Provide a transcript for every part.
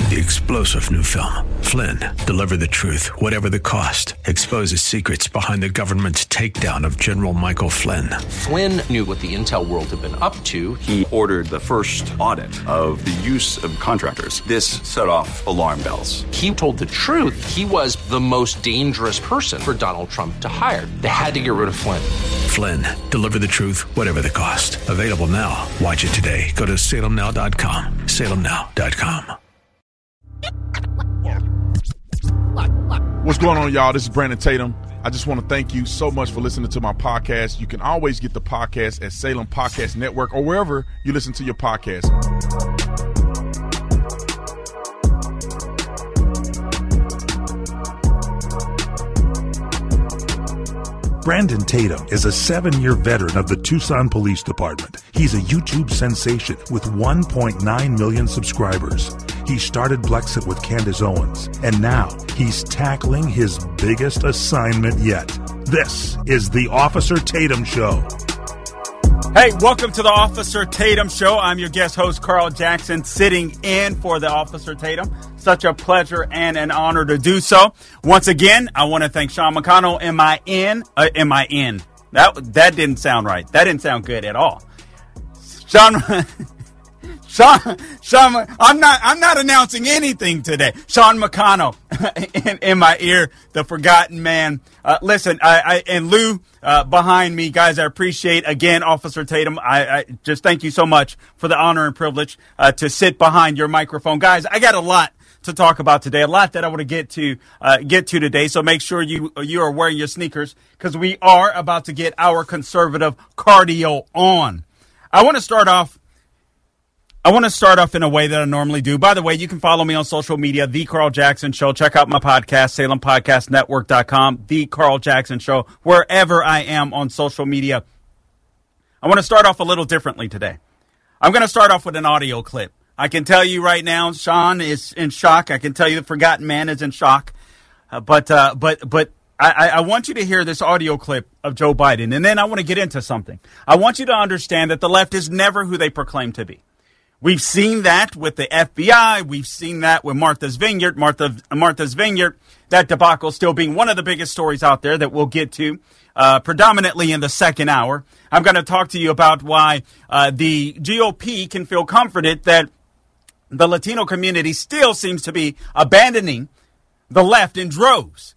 the explosive new film, Flynn, Deliver the Truth, Whatever the Cost, exposes secrets behind the government's takedown of General Michael Flynn. Flynn knew what the intel world had been up to. He ordered the first audit of the use of contractors. This set off alarm bells. He told the truth. He was the most dangerous person for Donald Trump to hire. They had to get rid of Flynn. Flynn, Deliver the Truth, Whatever the Cost. Available now. Watch it today. Go to salemnow.com. salemnow.com. What's going on, y'all? This is Brandon Tatum. I just want to thank you so much for listening to my podcast. You can always get the podcast at Salem Podcast Network or wherever you listen to your podcast. Brandon Tatum is a 7-year veteran of the Tucson Police Department. He's a YouTube sensation with 1.9 million subscribers. He started Blexit with Candace Owens, and now he's tackling his biggest assignment yet. This is the Officer Tatum Show. Hey, welcome to the Officer Tatum Show. I'm your guest host, Carl Jackson, sitting in for the Officer Tatum. Such a pleasure and an honor to do so. Once again, I want to thank Sean McConnell, M-I-N. That didn't sound right. That didn't sound good at all. Sean, I'm not announcing anything today. Sean McConnell in my ear, the forgotten man. Listen, and Lou behind me, guys. I appreciate again, Officer Tatum. I just thank you so much for the honor and privilege to sit behind your microphone, guys. I got a lot to talk about today, a lot that I want to get to today. So make sure you are wearing your sneakers because we are about to get our conservative cardio on. I want to start off in a way that I normally do. By the way, you can follow me on social media, The Carl Jackson Show. Check out my podcast, SalemPodcastNetwork.com, The Carl Jackson Show, wherever I am on social media. I want to start off a little differently today. I'm going to start off with an audio clip. I can tell you right now, Sean is in shock. I can tell you the forgotten man is in shock. But I want you to hear this audio clip of Joe Biden, and then I want to get into something. I want you to understand that the left is never who they proclaim to be. We've seen that with the FBI. We've seen that with Martha's Vineyard. Martha's Vineyard, that debacle still being one of the biggest stories out there that we'll get to predominantly in the second hour. I'm going to talk to you about why the GOP can feel comforted that the Latino community still seems to be abandoning the left in droves.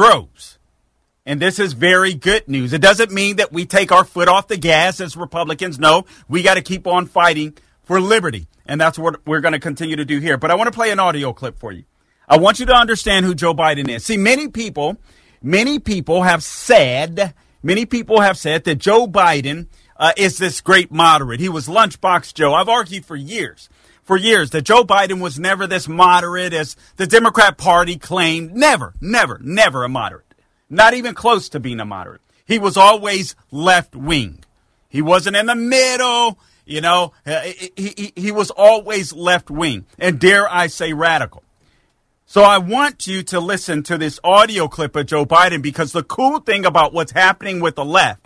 And this is very good news. It doesn't mean that we take our foot off the gas as Republicans. No, we got to keep on fighting for liberty. And that's what we're going to continue to do here. But I want to play an audio clip for you. I want you to understand who Joe Biden is. See, many people have said that Joe Biden is this great moderate. He was Lunchbox Joe. I've argued for years that Joe Biden was never this moderate as the Democrat Party claimed. Never a moderate. Not even close to being a moderate. He was always left wing. He wasn't in the middle. You know, he was always left wing, and dare I say radical. So I want you to listen to this audio clip of Joe Biden, because the cool thing about what's happening with the left,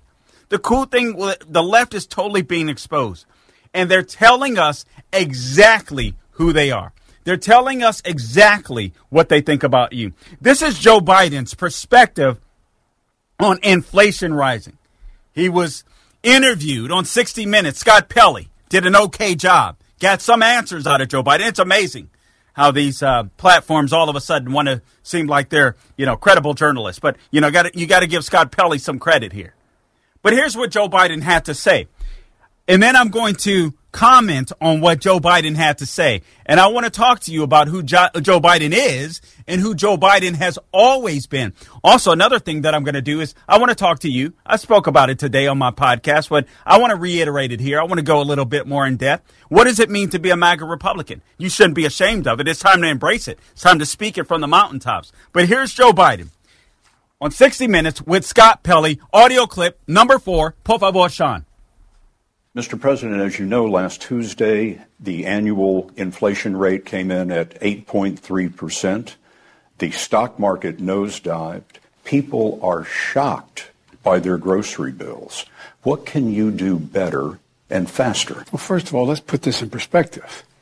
the left is totally being exposed, and they're telling us exactly who they are. They're telling us exactly what they think about you. This is Joe Biden's perspective on inflation rising. He was interviewed on 60 Minutes. Scott Pelley did an okay job. Got some answers out of Joe Biden. It's amazing how these platforms all of a sudden want to seem like they're, credible journalists. But, you got to give Scott Pelley some credit here. But here's what Joe Biden had to say. And then I'm going to comment on what Joe Biden had to say. And I want to talk to you about who Joe Biden is and who Joe Biden has always been. Also, another thing that I'm going to do is I want to talk to you. I spoke about it today on my podcast, but I want to reiterate it here. I want to go a little bit more in depth. What does it mean to be a MAGA Republican? You shouldn't be ashamed of it. It's time to embrace it. It's time to speak it from the mountaintops. But here's Joe Biden on 60 Minutes with Scott Pelley. Audio clip number 4. Por favor, Sean. Mr. President, as you know, last Tuesday, the annual inflation rate came in at 8.3%. The stock market nosedived. People are shocked by their grocery bills. What can you do better and faster? Well, first of all, let's put this in perspective.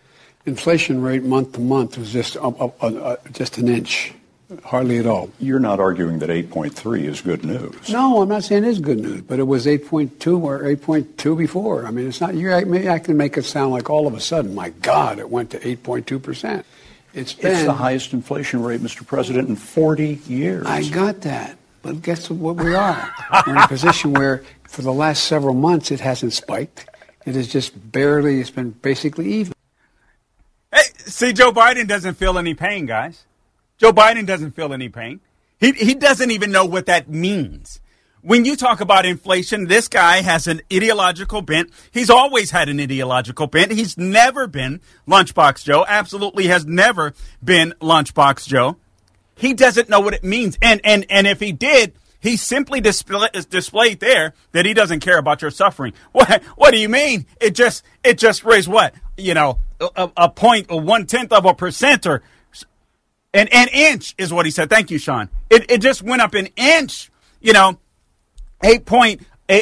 inflation rate month to month was just an inch, hardly at all. You're not arguing that 8.3 is good news. No, I'm not saying it's good news, but it was 8.2 or 8.2 before. I mean, it's not. I can make it sound like all of a sudden, my God, it went to 8.2%. It's the highest inflation rate, Mr. President, in 40 years. I got that. But guess what we are? We're in a position where for the last several months it hasn't spiked. It is just barely, it's been basically even. Hey, see, Joe Biden doesn't feel any pain, guys. Joe Biden doesn't feel any pain. He doesn't even know what that means. When you talk about inflation, this guy has an ideological bent. He's always had an ideological bent. He's never been Lunchbox Joe. Absolutely has never been Lunchbox Joe. He doesn't know what it means. And if he did, he simply displayed there that he doesn't care about your suffering. What do you mean? It just raised what? You know, a point, 0.1% or an inch is what he said. Thank you, Sean. It just went up an inch, you know. 8.2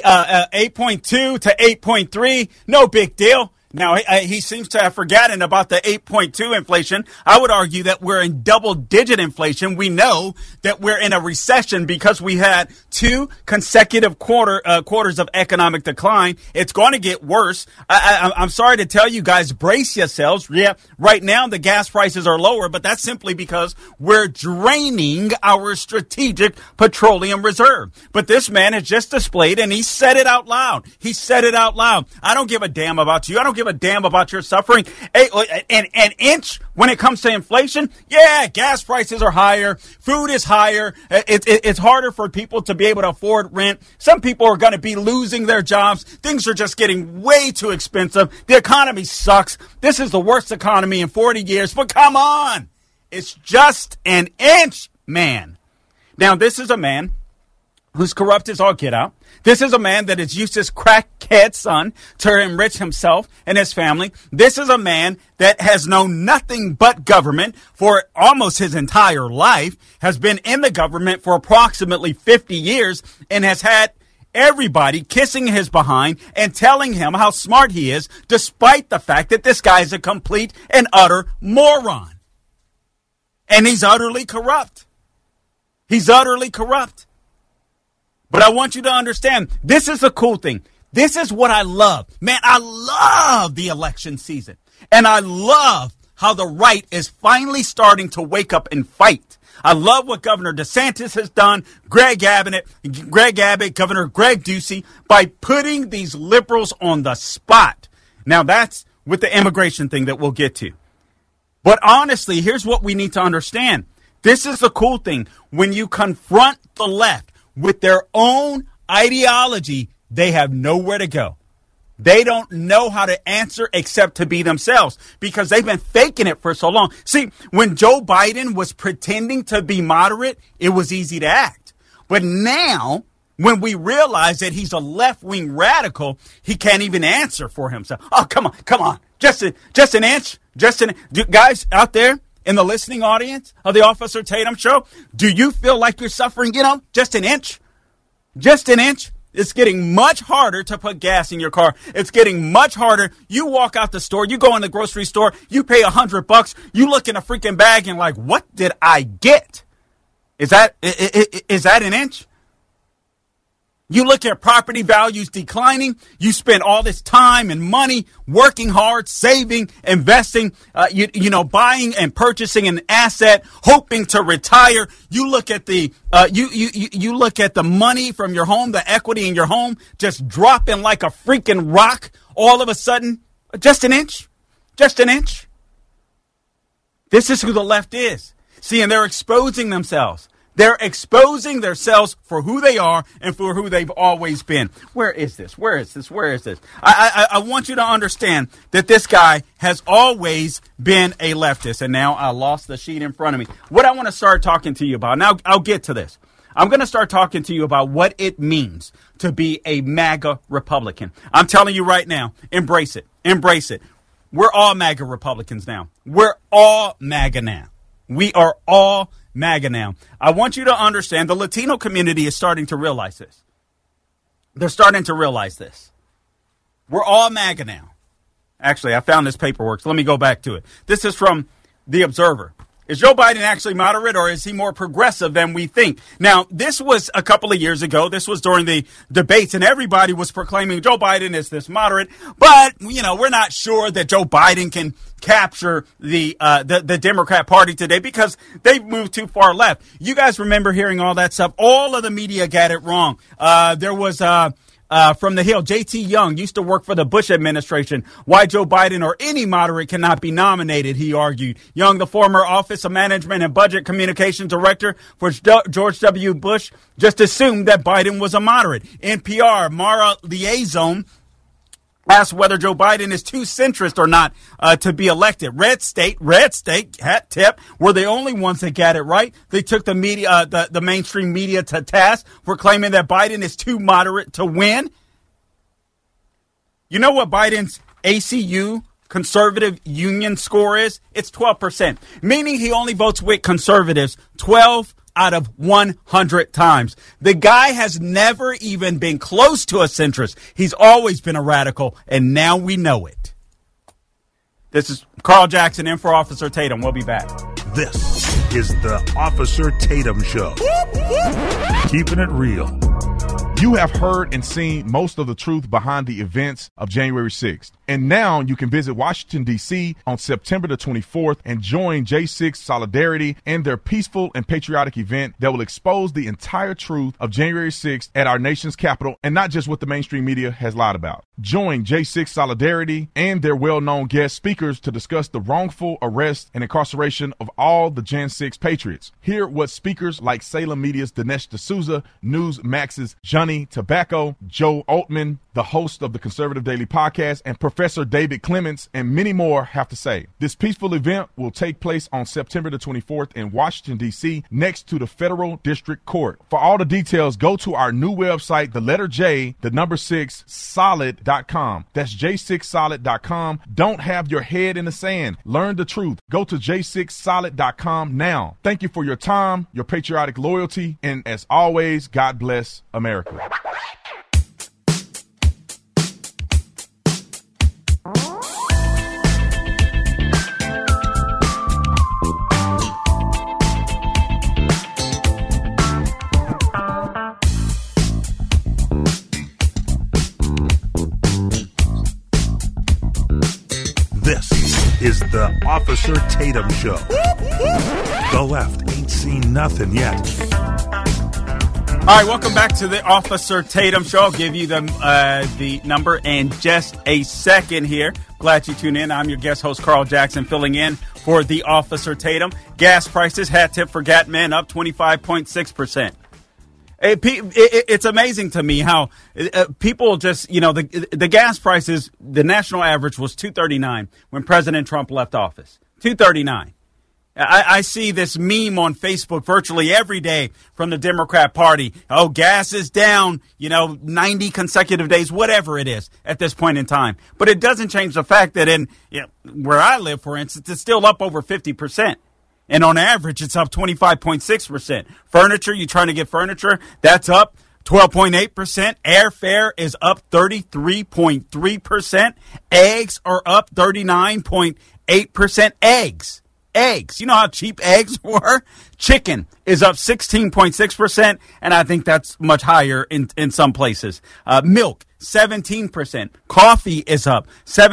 to 8.3, no big deal. Now, he seems to have forgotten about the 8.2 inflation. I would argue that we're in double-digit inflation. We know that we're in a recession because we had 2 consecutive quarters of economic decline. It's going to get worse. I'm sorry to tell you guys, brace yourselves. Yeah, right now the gas prices are lower, but that's simply because we're draining our strategic petroleum reserve. But this man has just displayed, and he said it out loud. He said it out loud. I don't give a damn about you. I don't give a damn about your suffering. An inch when it comes to inflation, yeah, gas prices are higher, food is higher, it's harder for people to be able to afford rent. Some people are going to be losing their jobs. Things are just getting way too expensive. The economy sucks. This is the worst economy in 40 years, but come on. It's just an inch, man. Now, this is a man who's corrupt as all get out. This is a man that has used his crackhead son to enrich himself and his family. This is a man that has known nothing but government for almost his entire life, has been in the government for approximately 50 years, and has had everybody kissing his behind and telling him how smart he is, despite the fact that this guy is a complete and utter moron. And he's utterly corrupt. He's utterly corrupt. But I want you to understand, this is the cool thing. This is what I love. Man, I love the election season. And I love how the right is finally starting to wake up and fight. I love what Governor DeSantis has done, Greg Abbott, Governor Greg Ducey, by putting these liberals on the spot. Now, that's with the immigration thing that we'll get to. But honestly, here's what we need to understand. This is the cool thing. When you confront the left with their own ideology, they have nowhere to go. They don't know how to answer except to be themselves because they've been faking it for so long. See, when Joe Biden was pretending to be moderate, it was easy to act. But now, when we realize that he's a left-wing radical, he can't even answer for himself. Oh, come on. Just an inch. Guys out there in the listening audience of the Officer Tatum Show, do you feel like you're suffering, just an inch? Just an inch? It's getting much harder to put gas in your car. It's getting much harder. You walk out the store, you go in the grocery store, you pay $100, you look in a freaking bag and like, what did I get? Is that an inch? You look at property values declining. You spend all this time and money working hard, saving, investing, buying and purchasing an asset, hoping to retire. You look at the you look at the money from your home, the equity in your home, just dropping like a freaking rock. All of a sudden, just an inch. This is who the left is. See, and they're exposing themselves. They're exposing themselves for who they are and for who they've always been. Where is this? I want you to understand that this guy has always been a leftist. And now I lost the sheet in front of me. What I want to start talking to you about, now I'll get to this. I'm going to start talking to you about what it means to be a MAGA Republican. I'm telling you right now, embrace it. We're all MAGA Republicans now. We're all MAGA now. We are all MAGA now. I want you to understand the Latino community is starting to realize this. They're starting to realize this. We're all MAGA now. Actually, I found this paperwork, so let me go back to it. This is from The Observer. Is Joe Biden actually moderate, or is he more progressive than we think? Now, this was a couple of years ago. This was during the debates, and everybody was proclaiming Joe Biden is this moderate. But, we're not sure that Joe Biden can capture the Democrat Party today because they've moved too far left. You guys remember hearing all that stuff. All of the media got it wrong. There was from the Hill, J.T. Young used to work for the Bush administration. Why Joe Biden or any moderate cannot be nominated, he argued. Young, the former Office of Management and Budget Communications Director for George W. Bush, just assumed that Biden was a moderate. NPR, Mara Liaison asked whether Joe Biden is too centrist or not to be elected. Red State, hat tip, were the only ones that got it right. They took the media, the mainstream media to task for claiming that Biden is too moderate to win. You know what Biden's ACU, Conservative Union score is? It's 12%, meaning he only votes with conservatives 12 out of 100 times. The guy has never even been close to a centrist. He's always been a radical, and now we know it. This is Carl Jackson in for Officer Tatum. We'll be back. This is the Officer Tatum Show. Keeping it real. You have heard and seen most of the truth behind the events of January 6th. And now you can visit Washington, D.C. on September the 24th and join J6 Solidarity in their peaceful and patriotic event that will expose the entire truth of January 6th at our nation's capital and not just what the mainstream media has lied about. Join J6 Solidarity and their well-known guest speakers to discuss the wrongful arrest and incarceration of all the Jan 6 patriots. Hear what speakers like Salem Media's Dinesh D'Souza, Newsmax's Johnny Tobacco, Joe Altman, the host of the Conservative Daily Podcast, and Professor David Clements, and many more have to say. This peaceful event will take place on September the 24th in Washington, D.C., next to the Federal District Court. For all the details, go to our new website, the letter J, the number 6, solid.com. That's j6solid.com. Don't have your head in the sand. Learn the truth. Go to j6solid.com now. Thank you for your time, your patriotic loyalty, and as always, God bless America. This is the Officer Tatum Show. The left ain't seen nothing yet. All right, welcome back to the Officer Tatum Show. I'll give you the number in just a second here. Glad you tuned in. I'm your guest host, Carl Jackson, filling in for the Officer Tatum. Gas prices, hat tip for Gat Men, up 25.6%. It's amazing to me how people just, the gas prices, the national average was $2.39 when President Trump left office. $2.39. I see this meme on Facebook virtually every day from the Democrat Party. Oh, gas is down, 90 consecutive days, whatever it is at this point in time. But it doesn't change the fact that where I live, for instance, it's still up over 50%. And on average, it's up 25.6%. Furniture, you're trying to get furniture, that's up 12.8%. Airfare is up 33.3%. Eggs are up 39.8%. Eggs. You know how cheap eggs were? Chicken is up 16.6%, and I think that's much higher in some places. Milk, 17%. Coffee is up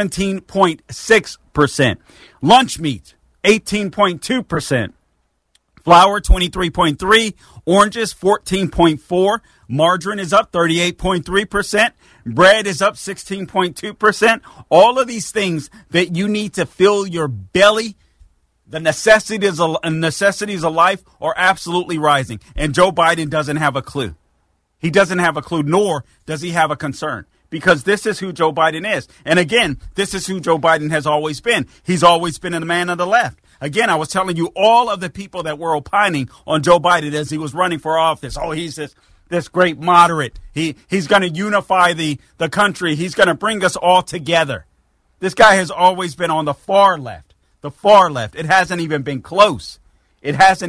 17.6%. Lunch meat, 18.2%. Flour, 23.3%. Oranges, 14.4%. Margarine is up 38.3%. Bread is up 16.2%. All of these things that you need to fill your belly, the necessities of life, are absolutely rising. And Joe Biden doesn't have a clue. He doesn't have a clue, nor does he have a concern. Because this is who Joe Biden is. And again, this is who Joe Biden has always been. He's always been a man of the left. Again, I was telling you all of the people that were opining on Joe Biden as he was running for office. Oh, he's this great moderate. He's going to unify the country. He's going to bring us all together. This guy has always been on the far left. The far left. It hasn't even been close. Biden's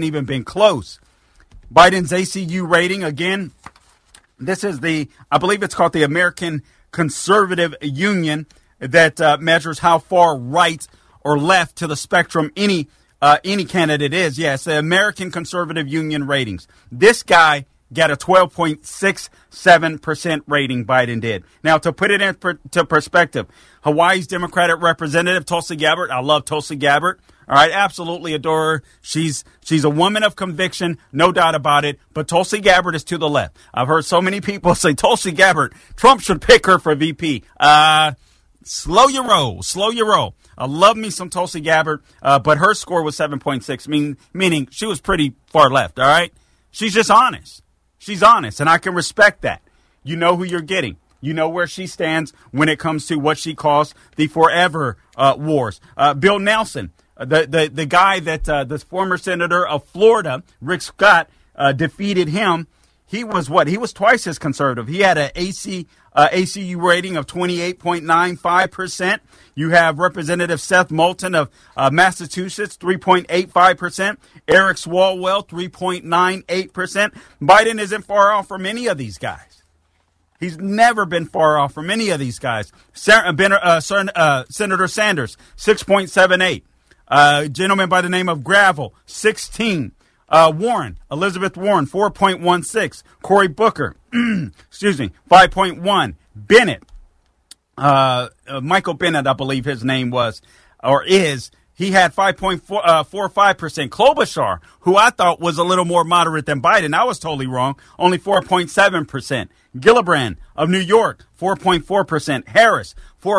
ACU rating, again, this is I believe it's called the American Conservative Union. that measures how far right or left to the spectrum any candidate is. Yes, the American Conservative Union ratings. This guy got a 12.67% rating, Biden did. Now, to put it into perspective, Hawaii's Democratic Representative, Tulsi Gabbard, I love Tulsi Gabbard. All right, absolutely adore her. She's a woman of conviction, no doubt about it. But Tulsi Gabbard is to the left. I've heard so many people say, Tulsi Gabbard, Trump should pick her for VP. Slow your roll. I love me some Tulsi Gabbard, but her score was 7.6, meaning she was pretty far left, all right? She's just honest. She's honest, and I can respect that. You know who you're getting. You know where she stands when it comes to what she calls the forever wars. Bill Nelson, the guy that the former senator of Florida, Rick Scott, defeated him. He was what? He was twice as conservative. He had an ACU rating of 28.95%. You have Representative Seth Moulton of Massachusetts, 3.85%. Eric Swalwell, 3.98%. Biden isn't far off from any of these guys. He's never been far off from any of these guys. Senator Sanders, 6.78. Gentleman by the name of Gravel, 16. Elizabeth Warren, 4.16. Cory Booker, 5.1. Bennett, Michael Bennett, I believe his name was, or is, he had 5.45%. Klobuchar, who I thought was a little more moderate than Biden, I was totally wrong, only 4.7%. Gillibrand of New York, 4.4%. Harris,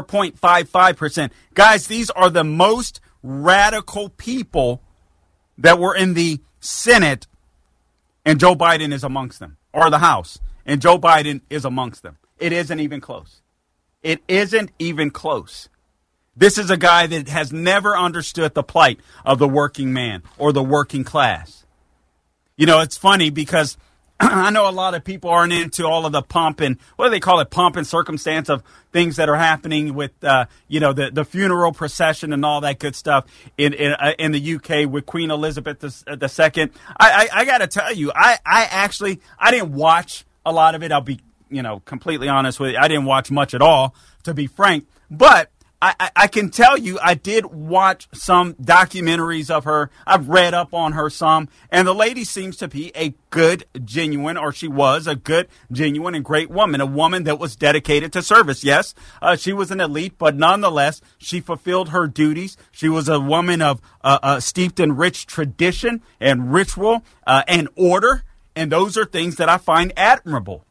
4.55%. Guys, these are the most radical people that were in the Senate, and Joe Biden is amongst them, or the House, and Joe Biden is amongst them. It isn't even close. It isn't even close. This is a guy that has never understood the plight of the working man or the working class. You know, it's funny because I know a lot of people aren't into all of the pomp and, what do they call it, pomp and circumstance of things that are happening with, the funeral procession and all that good stuff in the UK with Queen Elizabeth II. I got to tell you, I didn't watch a lot of it. I'll be, completely honest with you. I didn't watch much at all, to be frank. But I can tell you, I did watch some documentaries of her. I've read up on her some, and the lady seems to be a good, genuine, or she was a good, genuine, and great woman, a woman that was dedicated to service. Yes, she was an elite, but nonetheless, she fulfilled her duties. She was a woman of steeped in rich tradition and ritual and order, and those are things that I find admirable.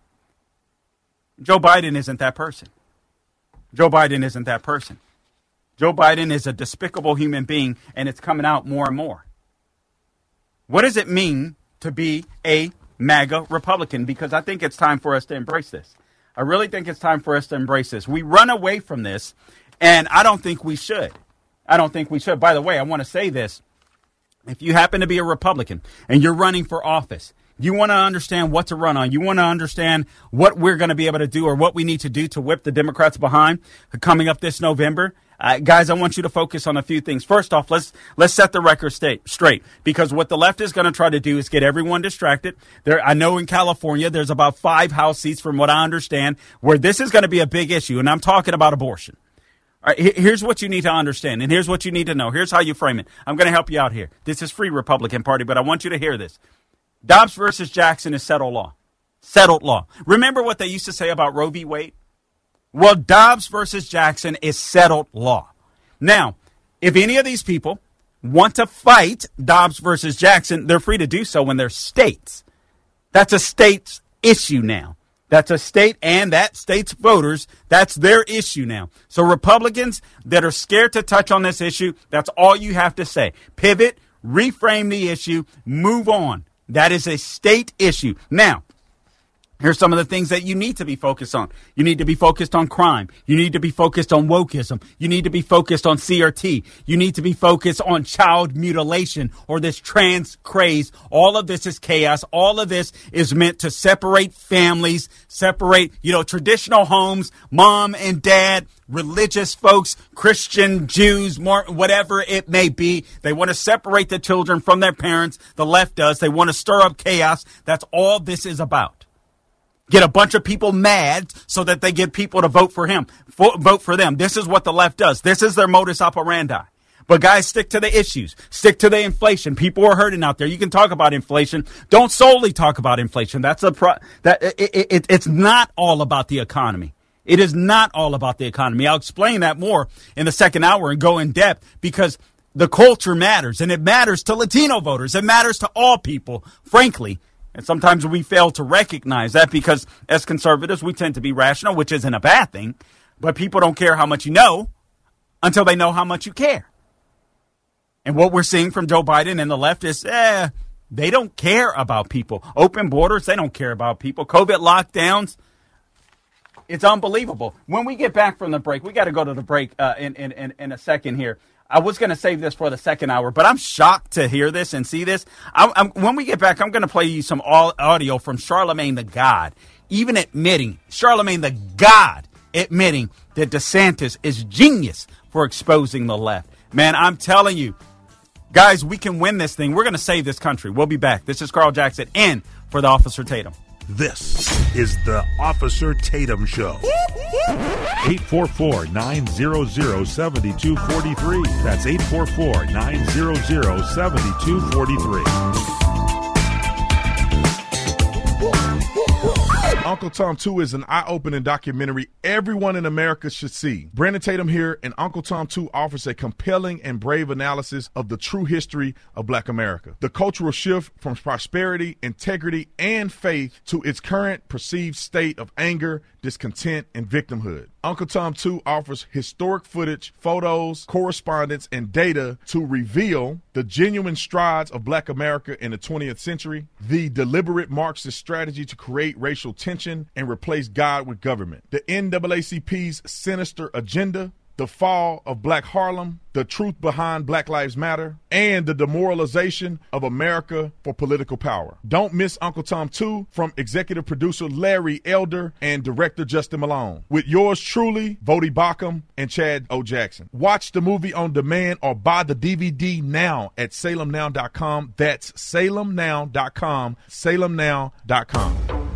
Joe Biden isn't that person. Joe Biden isn't that person. Joe Biden is a despicable human being, and it's coming out more and more. What does it mean to be a MAGA Republican? Because I think it's time for us to embrace this. I really think it's time for us to embrace this. We run away from this, and I don't think we should. By the way, I want to say this. If you happen to be a Republican and you're running for office, you want to understand what to run on. You want to understand what we're going to be able to do or what we need to do to whip the Democrats behind coming up this November. Guys, I want you to focus on a few things. First off, let's set the record straight, because what the left is going to try to do is get everyone distracted. I know in California there's about 5 House seats, from what I understand, where this is going to be a big issue, and I'm talking about abortion. All right, here's what you need to understand, and here's what you need to know. Here's how you frame it. I'm going to help you out here. This is free, Republican Party, but I want you to hear this. Dobbs versus Jackson is settled law. Settled law. Remember what they used to say about Roe v. Wade? Well, Dobbs versus Jackson is settled law. Now, if any of these people want to fight Dobbs versus Jackson, they're free to do so in their states. That's a state's issue now. That's a state, and that state's voters, that's their issue now. So Republicans that are scared to touch on this issue, that's all you have to say. Pivot, reframe the issue, move on. That is a state issue. Now, here's some of the things that you need to be focused on. You need to be focused on crime. You need to be focused on wokeism. You need to be focused on CRT. You need to be focused on child mutilation or this trans craze. All of this is chaos. All of this is meant to separate families, separate, traditional homes, mom and dad, religious folks, Christian, Jews, whatever it may be. They want to separate the children from their parents. The left does. They want to stir up chaos. That's all this is about. Get a bunch of people mad so that they get people to vote for him, vote for them. This is what the left does. This is their modus operandi. But guys, stick to the issues. Stick to the inflation. People are hurting out there. You can talk about inflation. Don't solely talk about inflation. It's not all about the economy. It is not all about the economy. I'll explain that more in the second hour and go in depth because the culture matters, and it matters to Latino voters. It matters to all people, frankly. And sometimes we fail to recognize that because as conservatives, we tend to be rational, which isn't a bad thing. But people don't care how much you know until they know how much you care. And what we're seeing from Joe Biden and the left is, they don't care about people. Open borders, they don't care about people. COVID lockdowns, it's unbelievable. When we get back from the break, we got to go to the break in a second here. I was going to save this for the second hour, but I'm shocked to hear this and see this. When we get back, I'm going to play you some audio from Charlamagne the God, even admitting, Charlamagne the God admitting that DeSantis is genius for exposing the left. Man, I'm telling you, guys, we can win this thing. We're going to save this country. We'll be back. This is Carl Jackson in for the Officer Tatum. This is the Officer Tatum Show. 844-900-7243. That's 844-900-7243. Uncle Tom 2 is an eye-opening documentary everyone in America should see. Brandon Tatum here, and Uncle Tom 2 offers a compelling and brave analysis of the true history of Black America. The cultural shift from prosperity, integrity, and faith to its current perceived state of anger, discontent, and victimhood. Uncle Tom 2 offers historic footage, photos, correspondence, and data to reveal the genuine strides of Black America in the 20th century, the deliberate Marxist strategy to create racial tension and replace God with government, the NAACP's sinister agenda, the fall of Black Harlem, the truth behind Black Lives Matter, and the demoralization of America for political power. Don't miss Uncle Tom 2 from executive producer Larry Elder and director Justin Malone. With yours truly, Vody Baucham and Chad O. Jackson. Watch the movie on demand or buy the DVD now at salemnow.com. That's salemnow.com, salemnow.com.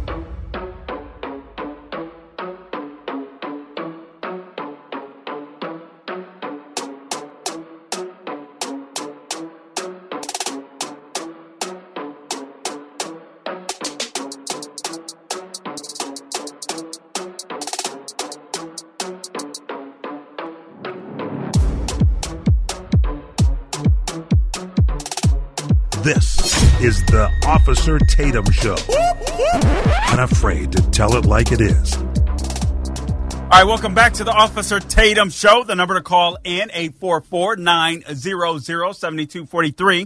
This is the Officer Tatum Show. Unafraid to tell it like it is. All right, welcome back to the Officer Tatum Show. The number to call in, 844-900-7243,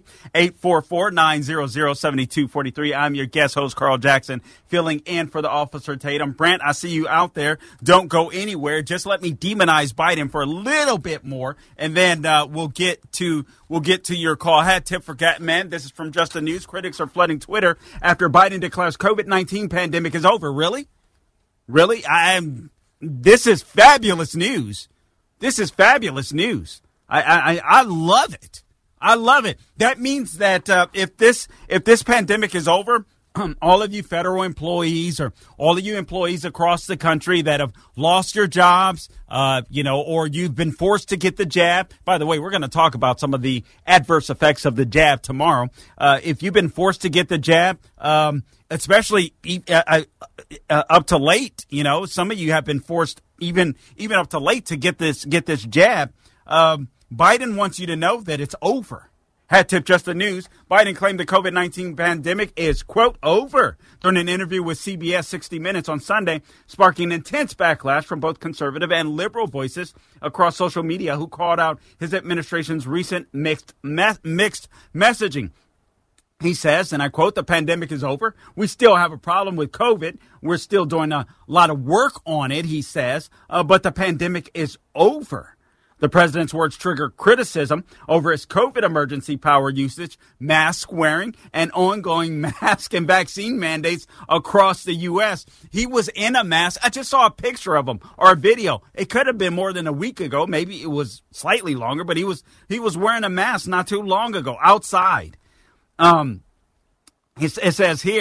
844-900-7243. I'm your guest host, Carl Jackson, filling in for the Officer Tatum. Brant, I see you out there. Don't go anywhere. Just let me demonize Biden for a little bit more, and then we'll get to your call. I had a tip for Gatman. This is from Just the News. Critics are flooding Twitter after Biden declares COVID-19 pandemic is over. Really? Really? This is fabulous news. This is fabulous news. I love it. I love it. That means that if this pandemic is over, all of you federal employees or all of you employees across the country that have lost your jobs, or you've been forced to get the jab. By the way, we're going to talk about some of the adverse effects of the jab tomorrow. If you've been forced to get the jab, especially up to late, some of you have been forced even up to late to get this jab. Biden wants you to know that it's over. Hat tip Just the News. Biden claimed the COVID-19 pandemic is, quote, over during an interview with CBS 60 Minutes on Sunday, sparking intense backlash from both conservative and liberal voices across social media who called out his administration's recent mixed messaging. He says, and I quote, the pandemic is over. We still have a problem with COVID. We're still doing a lot of work on it, he says, but the pandemic is over. The president's words trigger criticism over his COVID emergency power usage, mask wearing, and ongoing mask and vaccine mandates across the U.S. He was in a mask. I just saw a picture of him or a video. It could have been more than a week ago. Maybe it was slightly longer, but he was wearing a mask not too long ago outside. It says here,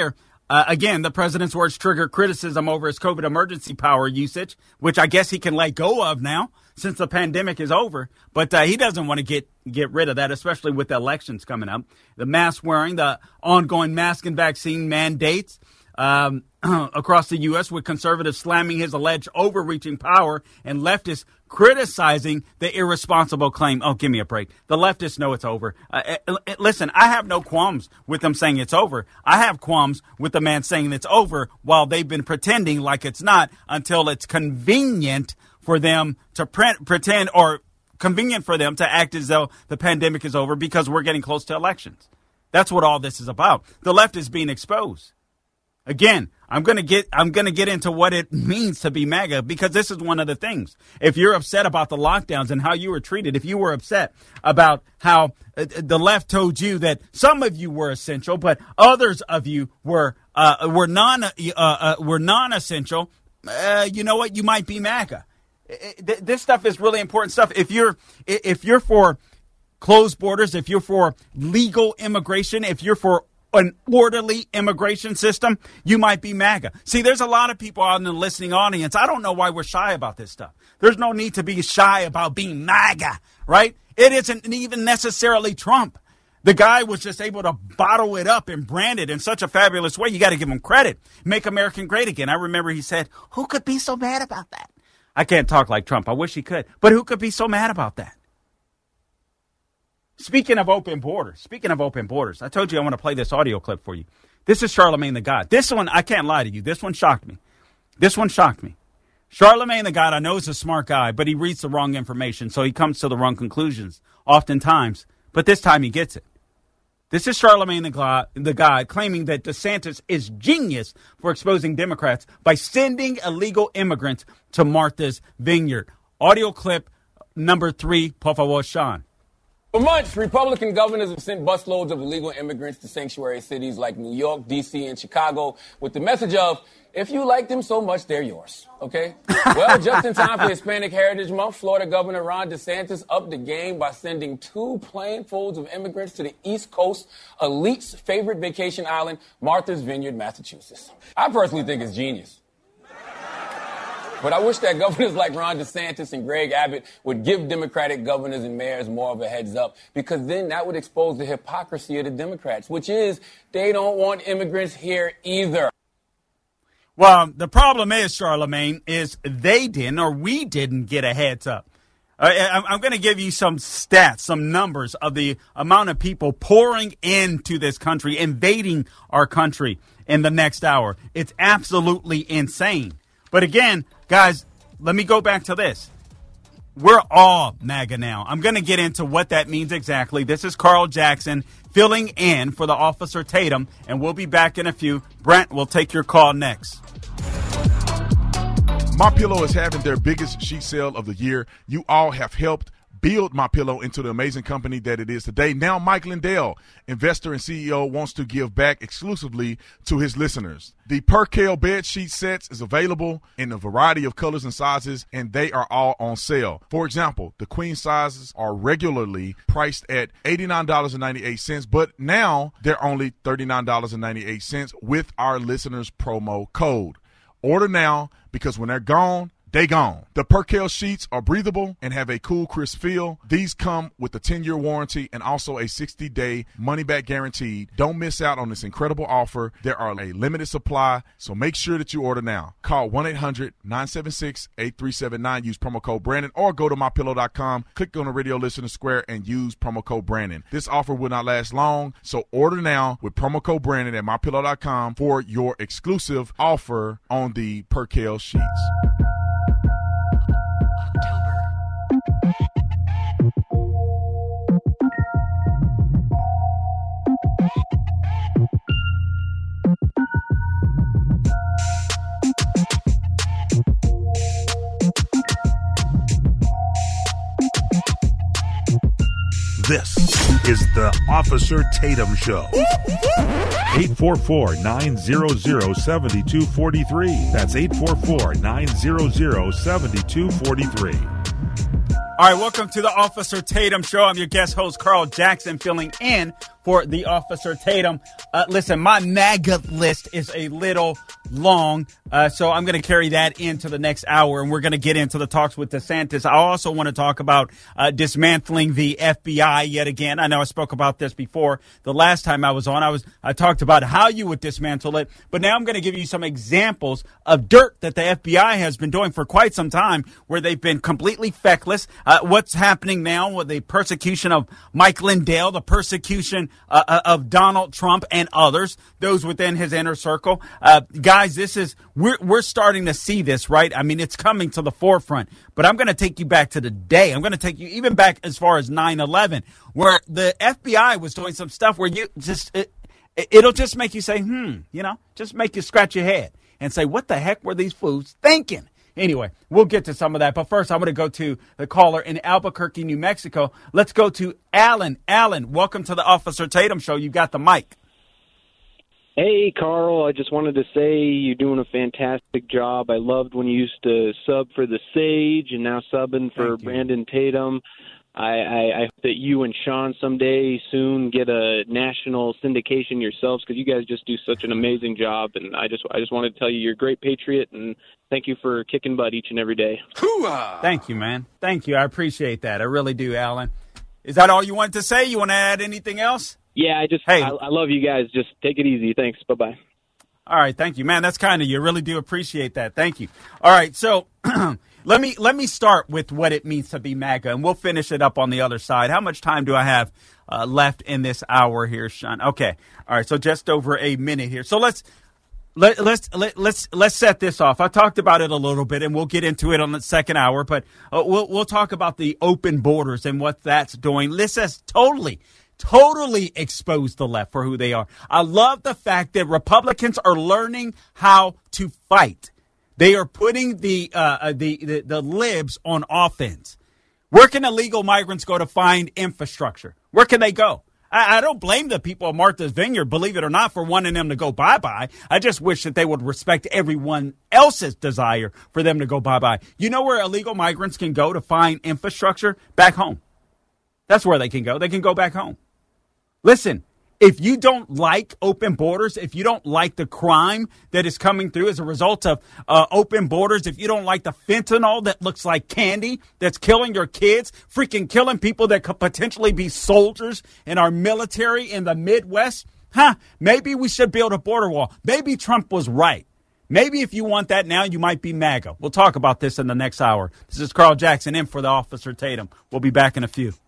Again, the president's words trigger criticism over his COVID emergency power usage, which I guess he can let go of now since the pandemic is over. But he doesn't want to get rid of that, especially with the elections coming up. The mask wearing, the ongoing mask and vaccine mandates across the U.S., with conservatives slamming his alleged overreaching power and leftists criticizing the irresponsible claim. Oh, give me a break. The leftists know it's over. Listen, I have no qualms with them saying it's over. I have qualms with the man saying it's over while they've been pretending like it's not until it's convenient for them to pretend, or convenient for them to act as though the pandemic is over because we're getting close to elections. That's what all this is about. The left is being exposed. Again, I'm going to get into what it means to be MAGA, because this is one of the things. If you're upset about the lockdowns and how you were treated, if you were upset about how the left told you that some of you were essential, but others of you were non-essential, you know what? You might be MAGA. This stuff is really important stuff. If you're for closed borders, if you're for legal immigration, if you're for an orderly immigration system, you might be MAGA. See, there's a lot of people out in the listening audience. I don't know why we're shy about this stuff. There's no need to be shy about being MAGA, right? It isn't even necessarily Trump. The guy was just able to bottle it up and brand it in such a fabulous way. You got to give him credit. Make America great again. I remember he said, who could be so mad about that? I can't talk like Trump. I wish he could. But who could be so mad about that? Speaking of open borders, I told you I want to play this audio clip for you. This is Charlemagne the God. This one, I can't lie to you. This one shocked me. Charlemagne the God, I know he's a smart guy, but he reads the wrong information, so he comes to the wrong conclusions oftentimes. But this time he gets it. This is Charlemagne the God claiming that DeSantis is genius for exposing Democrats by sending illegal immigrants to Martha's Vineyard. Audio clip number 3, por favor, Sean. For months, Republican governors have sent busloads of illegal immigrants to sanctuary cities like New York, D.C., and Chicago with the message of, if you like them so much, they're yours. Okay? Well, just in time for Hispanic Heritage Month, Florida Governor Ron DeSantis upped the game by sending 2 planefuls of immigrants to the East Coast elite's favorite vacation island, Martha's Vineyard, Massachusetts. I personally think it's genius. But I wish that governors like Ron DeSantis and Greg Abbott would give Democratic governors and mayors more of a heads up, because then that would expose the hypocrisy of the Democrats, which is they don't want immigrants here either. Well, the problem is, Charlemagne, is they didn't, or we didn't get a heads up. I'm going to give you some stats, some numbers of the amount of people pouring into this country, invading our country in the next hour. It's absolutely insane. But again, guys, let me go back to this. We're all MAGA now. I'm going to get into what that means exactly. This is Carl Jackson filling in for the Officer Tatum, and we'll be back in a few. Brent will take your call next. MyPillow is having their biggest sheet sale of the year. You all have helped build MyPillow into the amazing company that it is today. Now Mike Lindell, investor and CEO, wants to give back exclusively to his listeners. The Percale bed sheet sets is available in a variety of colors and sizes, and they are all on sale. For example, the queen sizes are regularly priced at $89.98, but now they're only $39.98 with our listeners' promo code. Order now, because when they're gone, they gone. The Percale sheets are breathable and have a cool, crisp feel. These come with a 10-year warranty and also a 60-day money-back guaranteed. Don't miss out on this incredible offer. There are a limited supply, so make sure that you order now. Call 1-800-976-8379. Use promo code Brandon, or go to MyPillow.com. Click on the radio listener square and use promo code Brandon. This offer will not last long, so order now with promo code Brandon at MyPillow.com for your exclusive offer on the Percale sheets. This is the Officer Tatum Show. 844-900-7243. That's 844-900-7243. All right, welcome to the Officer Tatum Show. I'm your guest host, Carl Jackson, filling in for the Officer Tatum. Listen, my MAGA list is a little long, so I'm going to carry that into the next hour, and we're going to get into the talks with DeSantis. I also want to talk about dismantling the FBI yet again. I know I spoke about this before. The last time I was on, I talked about how you would dismantle it, but now I'm going to give you some examples of dirt that the FBI has been doing for quite some time where they've been completely feckless. What's happening now with the persecution of Mike Lindell, the persecution of Donald Trump and others, those within his inner circle. Guys, we're starting to see this, right? I mean, it's coming to the forefront, but I'm going to take you back to the day. I'm going to take you even back as far as 9/11, where the FBI was doing some stuff where you just, it'll just make you say, just make you scratch your head and say, what the heck were these fools thinking? Anyway, we'll get to some of that. But first, I'm going to go to the caller in Albuquerque, New Mexico. Let's go to Alan. Alan, welcome to the Officer Tatum Show. You got the mic. Hey, Carl. I just wanted to say you're doing a fantastic job. I loved when you used to sub for the Sage and now subbing for Brandon Tatum. I hope that you and Sean someday soon get a national syndication yourselves because you guys just do such an amazing job. And I just wanted to tell you you're a great patriot, and thank you for kicking butt each and every day. Hoo-ah! Thank you, man. Thank you. I appreciate that. I really do, Alan. Is that all you wanted to say? You want to add anything else? Yeah, I love you guys. Just take it easy. Thanks. Bye-bye. All right. Thank you, man. That's kind of you. Really do appreciate that. Thank you. All right. So let me start with what it means to be MAGA, and we'll finish it up on the other side. How much time do I have left in this hour here, Sean? Okay. All right. So just over a minute here. So let's set this off. I talked about it a little bit, and we'll get into it on the second hour. But we'll talk about the open borders and what that's doing. This has totally exposed the left for who they are. I love the fact that Republicans are learning how to fight. They are putting the libs on offense. Where can illegal migrants go to find infrastructure? Where can they go? I don't blame the people of Martha's Vineyard, believe it or not, for wanting them to go bye-bye. I just wish that they would respect everyone else's desire for them to go bye-bye. You know where illegal migrants can go to find infrastructure? Back home. That's where they can go. They can go back home. Listen, if you don't like open borders, if you don't like the crime that is coming through as a result of open borders, if you don't like the fentanyl that looks like candy that's killing your kids, freaking killing people that could potentially be soldiers in our military in the Midwest, maybe we should build a border wall. Maybe Trump was right. Maybe if you want that now, you might be MAGA. We'll talk about this in the next hour. This is Carl Jackson in for the Officer Tatum. We'll be back in a few.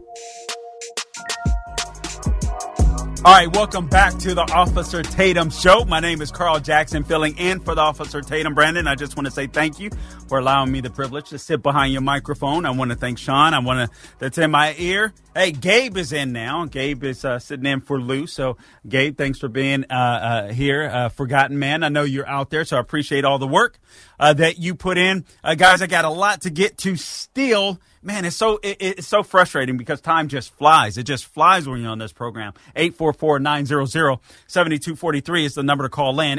All right, welcome back to the Officer Tatum Show. My name is Carl Jackson, filling in for the Officer Tatum. Brandon, I just want to say thank you for allowing me the privilege to sit behind your microphone. I want to thank Sean. That's in my ear. Hey, Gabe is in now. Gabe is sitting in for Lou. So, Gabe, thanks for being here. Forgotten Man, I know you're out there, so I appreciate all the work that you put in. Guys, I got a lot to get to still. Man, it's so frustrating because time just flies. It just flies when you're on this program. 844-900-7243 is the number to call in.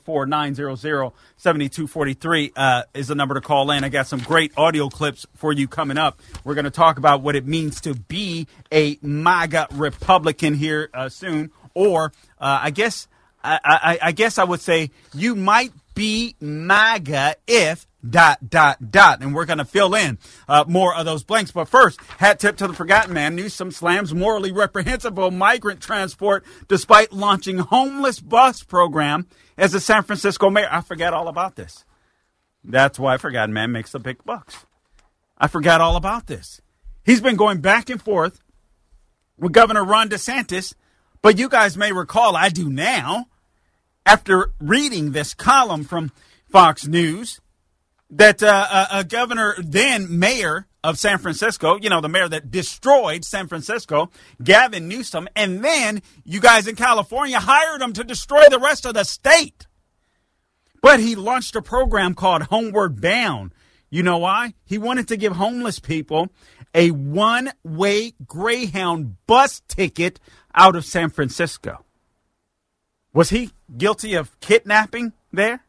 844-900-7243 is the number to call in. I got some great audio clips for you coming up. We're going to talk about what it means to be a MAGA Republican here soon. Or I guess I would say you might be MAGA if ... And we're going to fill in more of those blanks. But first, hat tip to the Forgotten Man. Newsom slams morally reprehensible migrant transport despite launching homeless bus program as a San Francisco mayor. I forgot all about this. That's why Forgotten Man makes the big bucks. I forgot all about this. He's been going back and forth with Governor Ron DeSantis. But you guys may recall, I do now, after reading this column from Fox News, that governor, then mayor of San Francisco, the mayor that destroyed San Francisco, Gavin Newsom, and then you guys in California hired him to destroy the rest of the state. But he launched a program called Homeward Bound. You know why? He wanted to give homeless people a one-way Greyhound bus ticket out of San Francisco. Was he guilty of kidnapping there?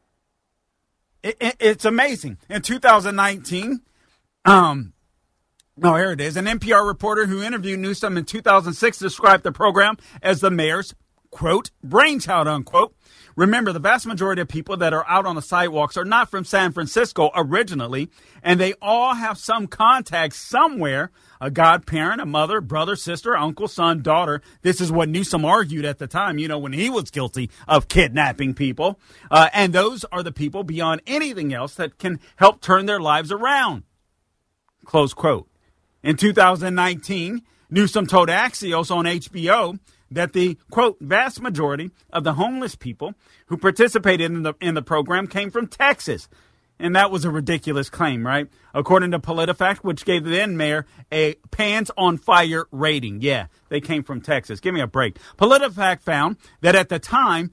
It's amazing. In 2019, Oh, here it is. An NPR reporter who interviewed Newsom in 2006 described the program as the mayor's, quote, brainchild, unquote. Remember, the vast majority of people that are out on the sidewalks are not from San Francisco originally, and they all have some contact somewhere, a godparent, a mother, brother, sister, uncle, son, daughter. This is what Newsom argued at the time, when he was guilty of kidnapping people. And those are the people beyond anything else that can help turn their lives around, close quote. In 2019, Newsom told Axios on HBO that the, quote, vast majority of the homeless people who participated in the program came from Texas. And that was a ridiculous claim, right? According to PolitiFact, which gave the then mayor a pants on fire rating. Yeah, they came from Texas. Give me a break. PolitiFact found that at that time,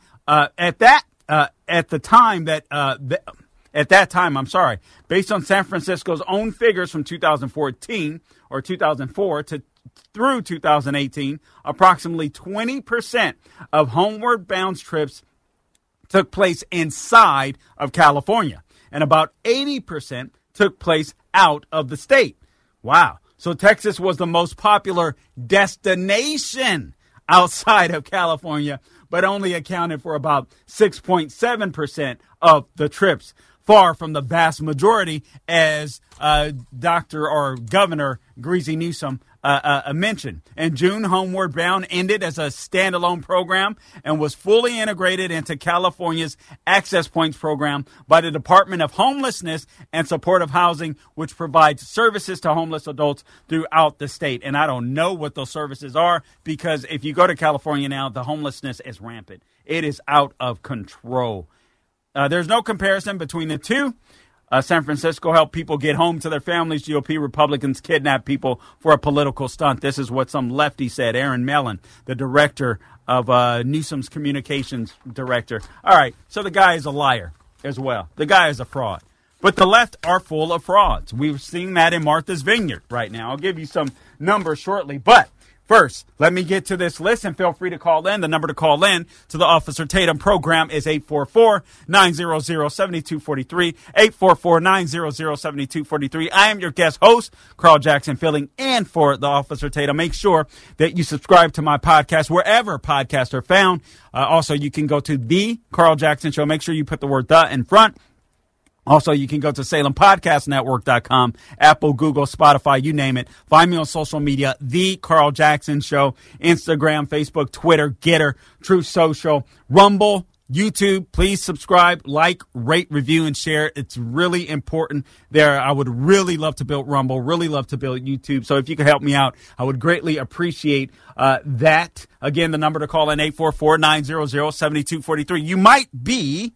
based on San Francisco's own figures from 2014 or 2004 through 2018, approximately 20% of homeward bound trips took place inside of California, and about 80% took place out of the state. Wow. So Texas was the most popular destination outside of California, but only accounted for about 6.7% of the trips, far from the vast majority, as Dr. or Governor Greasy Newsom mentioned. In June, Homeward Bound ended as a standalone program and was fully integrated into California's Access Points program by the Department of Homelessness and Supportive Housing, which provides services to homeless adults throughout the state. And I don't know what those services are, because if you go to California now, the homelessness is rampant. It is out of control. There's no comparison between the two. San Francisco helped people get home to their families. GOP Republicans kidnap people for a political stunt. This is what some lefty said. Aaron Mellon, the director of Newsom's communications director. All right, so the guy is a liar as well. The guy is a fraud. But the left are full of frauds. We've seen that in Martha's Vineyard right now. I'll give you some numbers shortly. But first, let me get to this list, and feel free to call in. The number to call in to the Officer Tatum program is 844-900-7243, 844-900-7243. I am your guest host, Carl Jackson, filling in for the Officer Tatum. Make sure that you subscribe to my podcast wherever podcasts are found. Also, you can go to The Carl Jackson Show. Make sure you put the word "the" in front. Also, you can go to SalemPodcastNetwork.com, Apple, Google, Spotify, you name it. Find me on social media, The Carl Jackson Show, Instagram, Facebook, Twitter, Getter, Truth Social, Rumble, YouTube. Please subscribe, like, rate, review, and share. It's really important there. I would really love to build Rumble, really love to build YouTube. So if you could help me out, I would greatly appreciate that. Again, the number to call in, 844-900-7243. You might be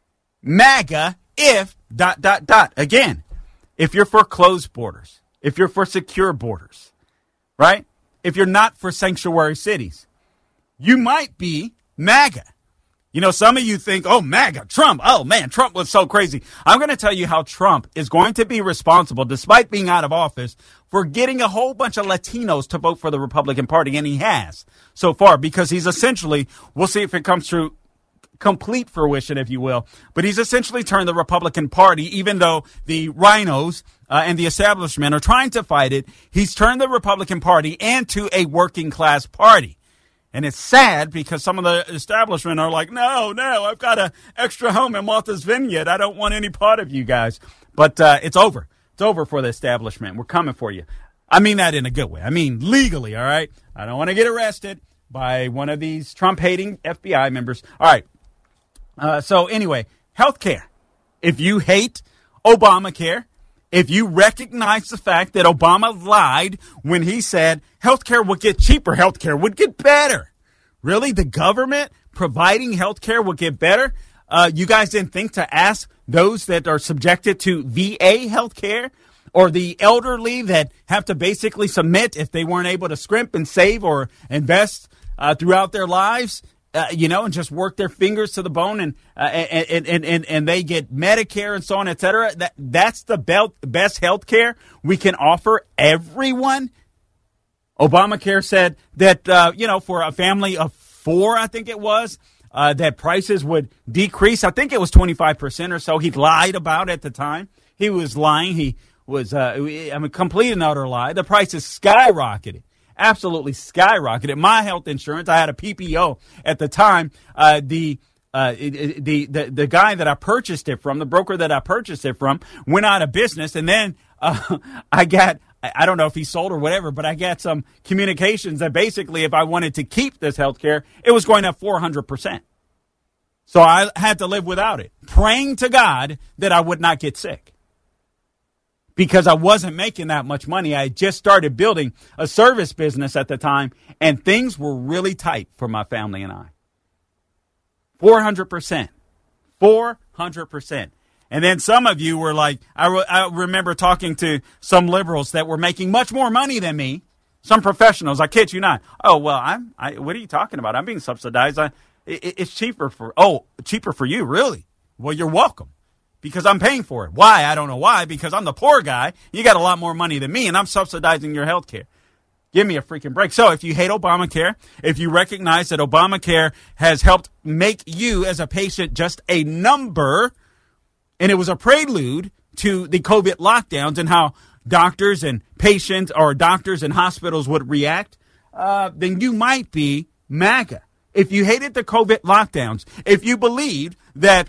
MAGA if ... Again, if you're for closed borders, if you're for secure borders, right? If you're not for sanctuary cities, you might be MAGA. Some of you think, oh, MAGA, Trump. Oh, man, Trump was so crazy. I'm going to tell you how Trump is going to be responsible, despite being out of office, for getting a whole bunch of Latinos to vote for the Republican Party. And he has so far, because he's essentially, we'll see if it comes through complete fruition, if you will, but he's essentially turned the Republican Party, even though the rhinos and the establishment are trying to fight it, he's turned the Republican Party into a working class party. And it's sad, because some of the establishment are like, no, I've got an extra home in Martha's Vineyard. I don't want any part of you guys. But it's over. It's over for the establishment. We're coming for you. I mean that in a good way. I mean legally, all right? I don't want to get arrested by one of these Trump-hating FBI members. All right. So anyway, healthcare. If you hate Obamacare, if you recognize the fact that Obama lied when he said healthcare would get cheaper, healthcare would get better. Really? The government providing healthcare would get better? You guys didn't think to ask those that are subjected to VA healthcare, or the elderly that have to basically submit if they weren't able to scrimp and save or invest throughout their lives? And just work their fingers to the bone, and they get Medicare and so on, et cetera. That's the best health care we can offer everyone. Obamacare said that, for a family of 4, I think it was, that prices would decrease. I think it was 25% or so. He lied about it at the time. He was lying. He complete and utter lie. The prices skyrocketed. Absolutely skyrocketed. My health insurance, I had a PPO at the time. The guy that I purchased it from, the broker that I purchased it from, went out of business. And then I don't know if he sold or whatever, but I got some communications that basically if I wanted to keep this health care, it was going up 400%. So I had to live without it, praying to God that I would not get sick. Because I wasn't making that much money. I had just started building a service business at the time, and things were really tight for my family and I. 400%. 400%. And then some of you were like, I remember talking to some liberals that were making much more money than me. Some professionals, I kid you not. Oh, well, what are you talking about? I'm being subsidized. It's cheaper for you, really? Well, you're welcome. Because I'm paying for it. Why? I don't know why. Because I'm the poor guy. You got a lot more money than me, and I'm subsidizing your health care. Give me a freaking break. So if you hate Obamacare, if you recognize that Obamacare has helped make you as a patient just a number, and it was a prelude to the COVID lockdowns and how doctors and patients or doctors and hospitals would react, then you might be MAGA. If you hated the COVID lockdowns, if you believed that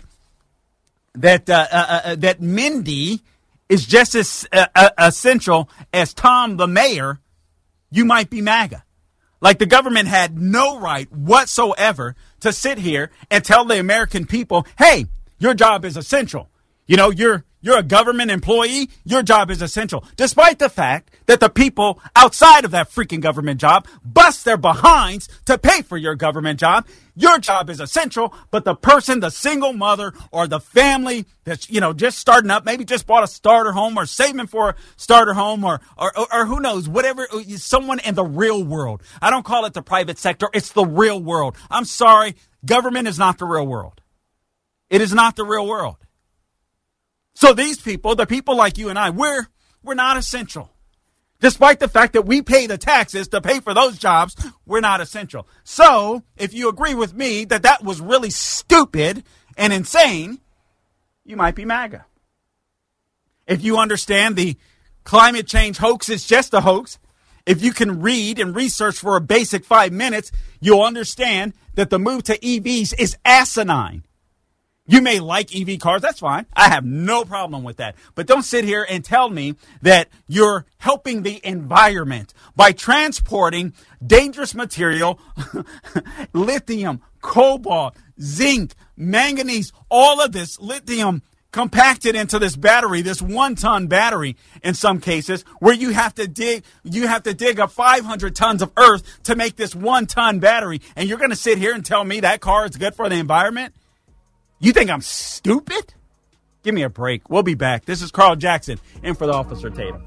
Mindy is just as essential as Tom the mayor, you might be MAGA. Like the government had no right whatsoever to sit here and tell the American people, hey, your job is essential. You know, you're a government employee. Your job is essential. Despite the fact that the people outside of that freaking government job bust their behinds to pay for your government job. Your job is essential, but the person, the single mother or the family that's, just starting up, maybe just bought a starter home or saving for a starter home or who knows, whatever, someone in the real world. I don't call it the private sector. It's the real world. I'm sorry. Government is not the real world. It is not the real world. So these people, the people like you and I, we're not essential. Despite the fact that we pay the taxes to pay for those jobs, we're not essential. So if you agree with me that was really stupid and insane, you might be MAGA. If you understand the climate change hoax is just a hoax, if you can read and research for a basic 5 minutes, you'll understand that the move to EVs is asinine. You may like EV cars. That's fine. I have no problem with that. But don't sit here and tell me that you're helping the environment by transporting dangerous material, lithium, cobalt, zinc, manganese, all of this lithium compacted into this battery, this 1-ton battery in some cases, where you have to dig up 500 tons of earth to make this 1-ton battery. And you're going to sit here and tell me that car is good for the environment? You think I'm stupid? Give me a break. We'll be back. This is Carl Jackson in for the Officer Tatum.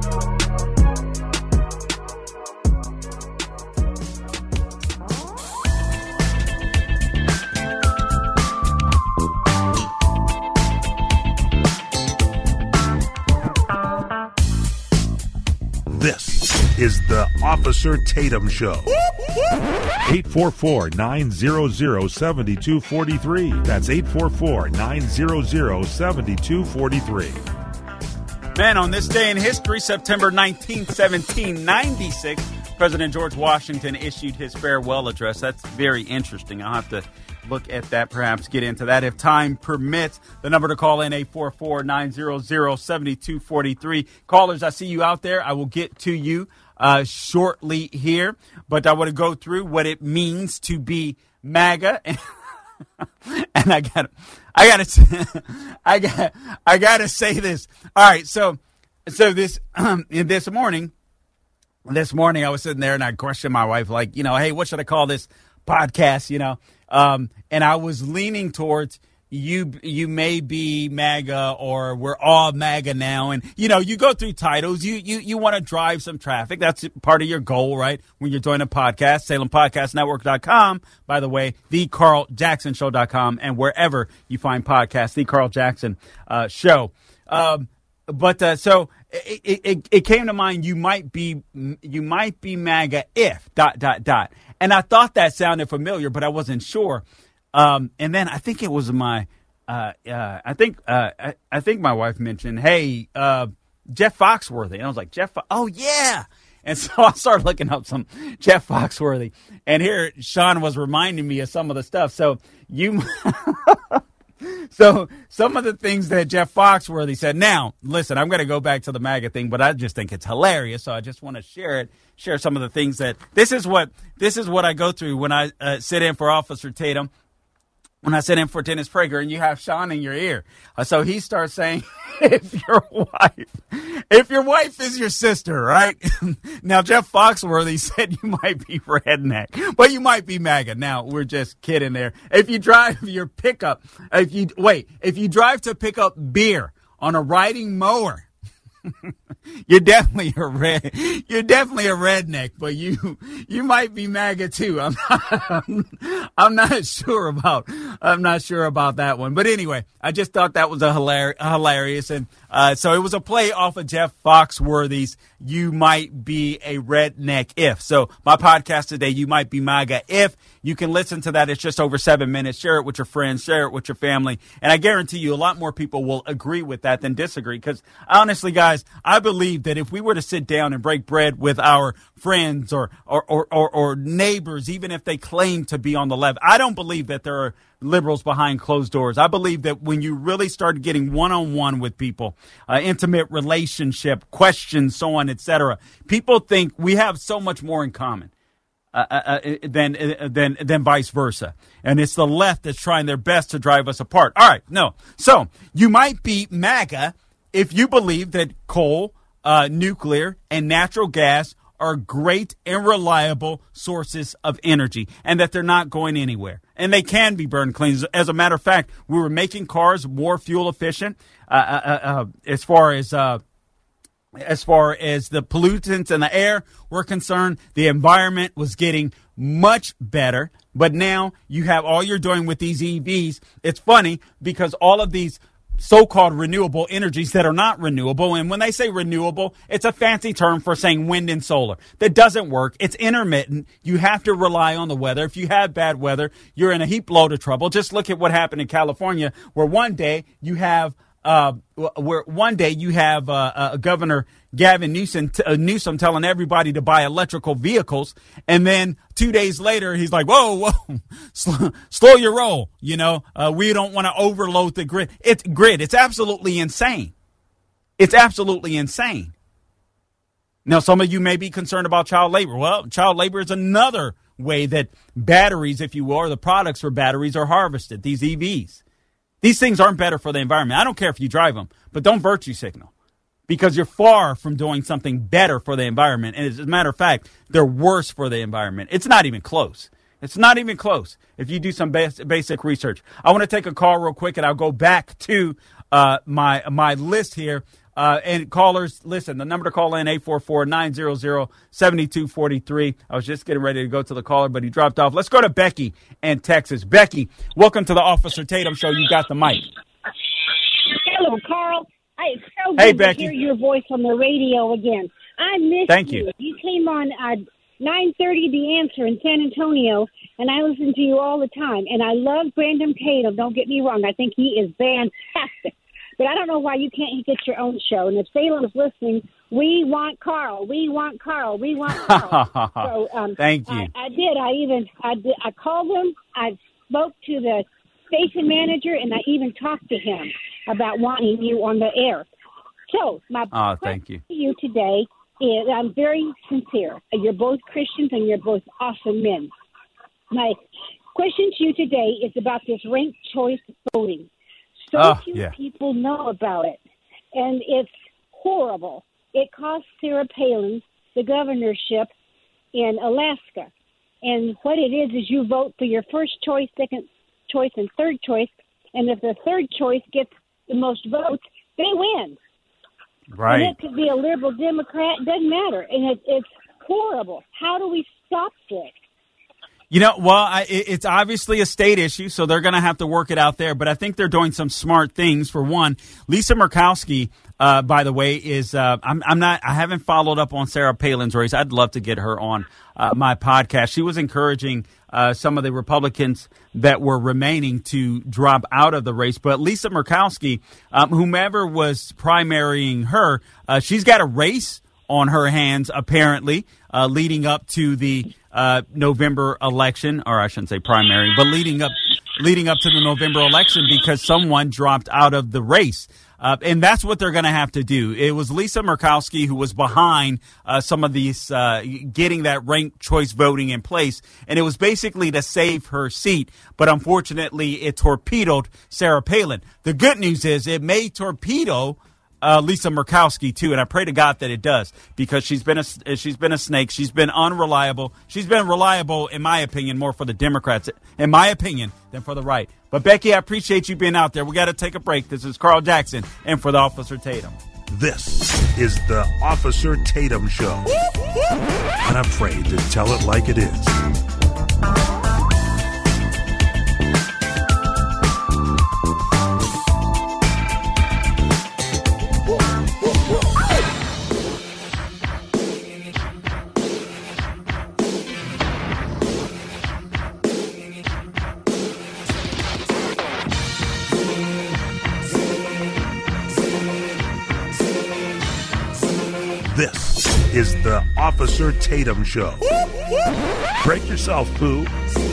This is the Officer Tatum Show. 844-900-7243. That's 844-900-7243. Man, on this day in history, September 19th, 1796, President George Washington issued his farewell address. That's very interesting. I'll have to look at that, perhaps get into that if time permits. The number to call in, 844-900-7243. Callers, I see you out there. I will get to you shortly here, but I want to go through what it means to be MAGA. And I gotta say this. All right, so this morning I was sitting there and I questioned my wife, like, hey, what should I call this podcast? And I was leaning towards you may be MAGA or we're all MAGA now. And, you go through titles. You want to drive some traffic. That's part of your goal, right? When you're doing a podcast, SalemPodcastNetwork.com. By the way, TheCarlJacksonShow.com. And wherever you find podcasts, The Carl Jackson Show. So it came to mind, you might be MAGA if ... And I thought that sounded familiar, but I wasn't sure. And then I think it was I think my wife mentioned, hey, Jeff Foxworthy. And I was like, oh, yeah. And so I started looking up some Jeff Foxworthy. And here Sean was reminding me of some of the stuff. So So some of the things that Jeff Foxworthy said. Now, listen, I'm going to go back to the MAGA thing, but I just think it's hilarious. So I just want to share some of the things that this is what I go through when I sit in for Officer Tatum, when I sit in for Dennis Prager, and you have Sean in your ear. So he starts saying, if your wife is your sister, right? Now, Jeff Foxworthy said you might be redneck, but you might be MAGA. Now, we're just kidding there. If you drive your pickup, if you drive to pick up beer on a riding mower, you're definitely a redneck, but you might be MAGA too. I'm not sure about that one. But anyway, I just thought that was hilarious. And so it was a play off of Jeff Foxworthy's You Might Be a Redneck If. So my podcast today, You Might Be MAGA If. You can listen to that. It's just over 7 minutes. Share it with your friends. Share it with your family. And I guarantee you a lot more people will agree with that than disagree. Because honestly, guys, I believe that if we were to sit down and break bread with our friends or neighbors, even if they claim to be on the left, I don't believe that there are liberals behind closed doors. I believe that when you really start getting one-on-one with people, intimate relationship, questions, so on, etc., people think we have so much more in common than vice versa. And it's the left that's trying their best to drive us apart. All right, no. So you might be MAGA if you believe that coal, nuclear, and natural gas are great and reliable sources of energy and that they're not going anywhere. And they can be burned clean. As a matter of fact, we were making cars more fuel efficient as far as the pollutants in the air were concerned. The environment was getting much better. But now you have all you're doing with these EVs. It's funny because all of these so-called renewable energies that are not renewable. And when they say renewable, it's a fancy term for saying wind and solar. That doesn't work. It's intermittent. You have to rely on the weather. If you have bad weather, you're in a heap load of trouble. Just look at what happened in California, where one day you have Governor Gavin Newsom telling everybody to buy electrical vehicles, and then 2 days later he's like, "Whoa, slow your roll." We don't want to overload the grid. It's absolutely insane. It's absolutely insane. Now, some of you may be concerned about child labor. Well, child labor is another way that batteries, if you will, or the products for batteries are harvested. These EVs. These things aren't better for the environment. I don't care if you drive them, but don't virtue signal because you're far from doing something better for the environment. And as a matter of fact, they're worse for the environment. It's not even close. It's not even close if you do some basic research. I want to take a call real quick, and I'll go back to my list here. And callers, listen, the number to call in, 844-900-7243. I was just getting ready to go to the caller, but he dropped off. Let's go to Becky in Texas. Becky, welcome to the Officer Tatum Show. You got the mic. Hello, Carl. It's so good to hear your voice on the radio again. I missed Thank you. You came on 9:30 The Answer in San Antonio, and I listen to you all the time. And I love Brandon Tatum. Don't get me wrong. I think he is fantastic. But I don't know why you can't get your own show. And if Salem's listening, we want Carl. We want Carl. We want Carl. So, thank you. I did. I called him. I spoke to the station manager, and I even talked to him about wanting you on the air. So my question to you today is, I'm very sincere. You're both Christians, and you're both awesome men. My question to you today is about this ranked choice voting. So few people know about it, and it's horrible. It cost Sarah Palin the governorship in Alaska, and what it is you vote for your first choice, second choice, and third choice, and if the third choice gets the most votes, they win. Right. And it could be a liberal Democrat, doesn't matter, and it's horrible. How do we stop this? It's obviously a state issue, so they're going to have to work it out there. But I think they're doing some smart things. For one, Lisa Murkowski, by the way, is I haven't followed up on Sarah Palin's race. I'd love to get her on my podcast. She was encouraging some of the Republicans that were remaining to drop out of the race. But Lisa Murkowski, whomever was primarying her, she's got a race on her hands, apparently, leading up to the November election, or I shouldn't say primary, but leading up to the November election because someone dropped out of the race. And that's what they're going to have to do. It was Lisa Murkowski who was behind some of these getting that ranked choice voting in place. And it was basically to save her seat. But unfortunately, it torpedoed Sarah Palin. The good news is it may torpedo Lisa Murkowski, too. And I pray to God that it does, because she's been a snake. She's been unreliable. She's been reliable, in my opinion, more for the Democrats, in my opinion, than for the right. But, Becky, I appreciate you being out there. We got to take a break. This is Carl Jackson, and for the Officer Tatum. This is the Officer Tatum Show. Unafraid to tell it like it is. This is the Officer Tatum Show. Break yourself, Pooh.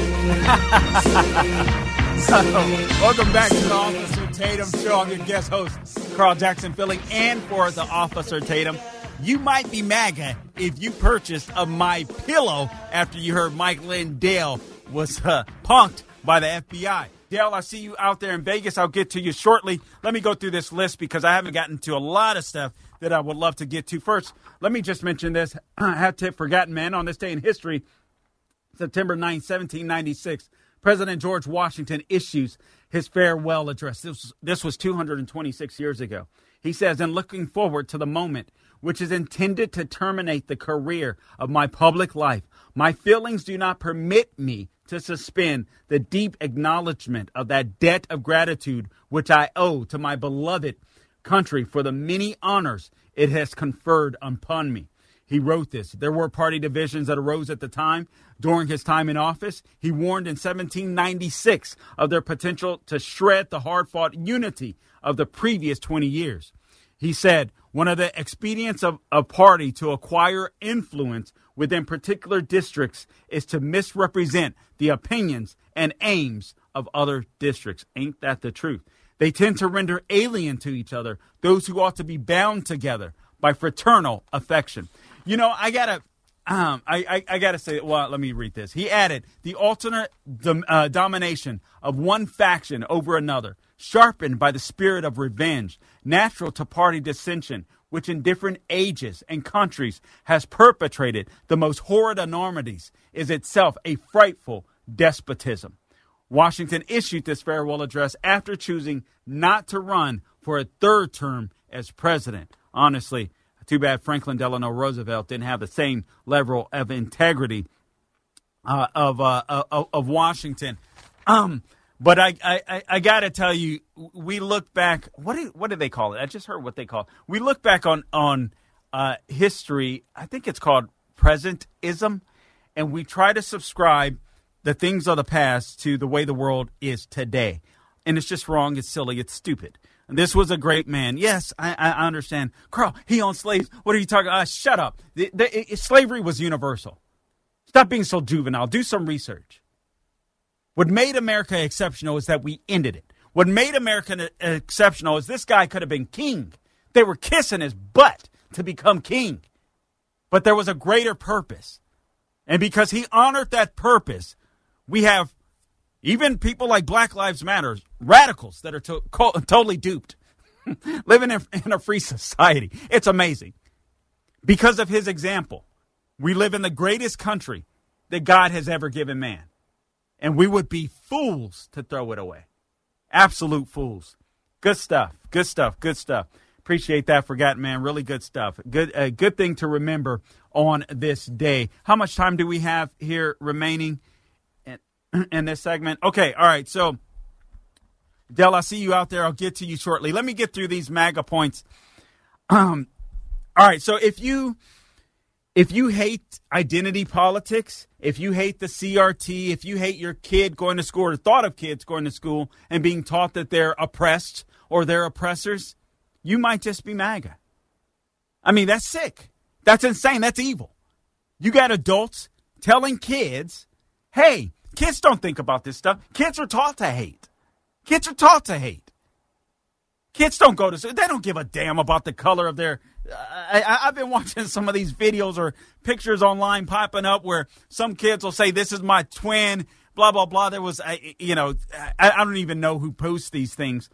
Welcome back to the Officer Tatum Show. I'm your guest host, Carl Jackson, filling in for the Officer Tatum. You might be MAGA if you purchased a MyPillow after you heard Mike Lindell was punked by the FBI. Dale, I see you out there in Vegas. I'll get to you shortly. Let me go through this list because I haven't gotten to a lot of stuff that I would love to get to. First, let me just mention this. Hat tip, forgotten man. On this day in history, September 9, 1796, President George Washington issues his farewell address. This was 226 years ago. He says, "In looking forward to the moment which is intended to terminate the career of my public life, my feelings do not permit me to suspend the deep acknowledgement of that debt of gratitude which I owe to my beloved country for the many honors it has conferred upon me." He wrote this. There were party divisions that arose at the time. During his time in office, he warned in 1796 of their potential to shred the hard-fought unity of the previous 20 years. He said, "One of the expedients of a party to acquire influence within particular districts is to misrepresent the opinions and aims of other districts." Ain't that the truth? They tend to render alien to each other those who ought to be bound together by fraternal affection. You know, I gotta say, well, let me read this. He added, "The alternate domination of one faction over another, sharpened by the spirit of revenge, natural to party dissension, which in different ages and countries has perpetrated the most horrid enormities, is itself a frightful despotism." Washington issued this farewell address after choosing not to run for a third term as president. Honestly, too bad Franklin Delano Roosevelt didn't have the same level of integrity of Washington. But I got to tell you, we look back. What do they call it? I just heard what they call it. We look back on history. I think it's called presentism, and we try to subscribe the things of the past to the way the world is today. And it's just wrong. It's silly. It's stupid. And this was a great man. Yes, I understand. Carl, he owned slaves. What are you talking about? Shut up. Slavery was universal. Stop being so juvenile. Do some research. What made America exceptional is that we ended it. What made America exceptional is this guy could have been king. They were kissing his butt to become king. But there was a greater purpose. And because he honored that purpose, we have even people like Black Lives Matter, radicals that are totally duped, living in a free society. It's amazing. Because of his example, we live in the greatest country that God has ever given man. And we would be fools to throw it away. Absolute fools. Good stuff. Good stuff. Good stuff. Appreciate that, Forgotten Man. Really good stuff. Good thing to remember on this day. How much time do we have here remaining in this segment? Okay, all right. So, Del, I see you out there. I'll get to you shortly. Let me get through these MAGA points. All right. So if you If you hate identity politics, if you hate the CRT, if you hate your kid going to school or the thought of kids going to school and being taught that they're oppressed or they're oppressors, you might just be MAGA. I mean, that's sick. That's insane. That's evil. You got adults telling kids, hey, kids don't think about this stuff. Kids are taught to hate. Kids are taught to hate. Kids don't go to school. They don't give a damn about the color of their... I've been watching some of these videos or pictures online popping up where some kids will say, this is my twin, blah, blah, blah. There was, I don't even know who posts these things.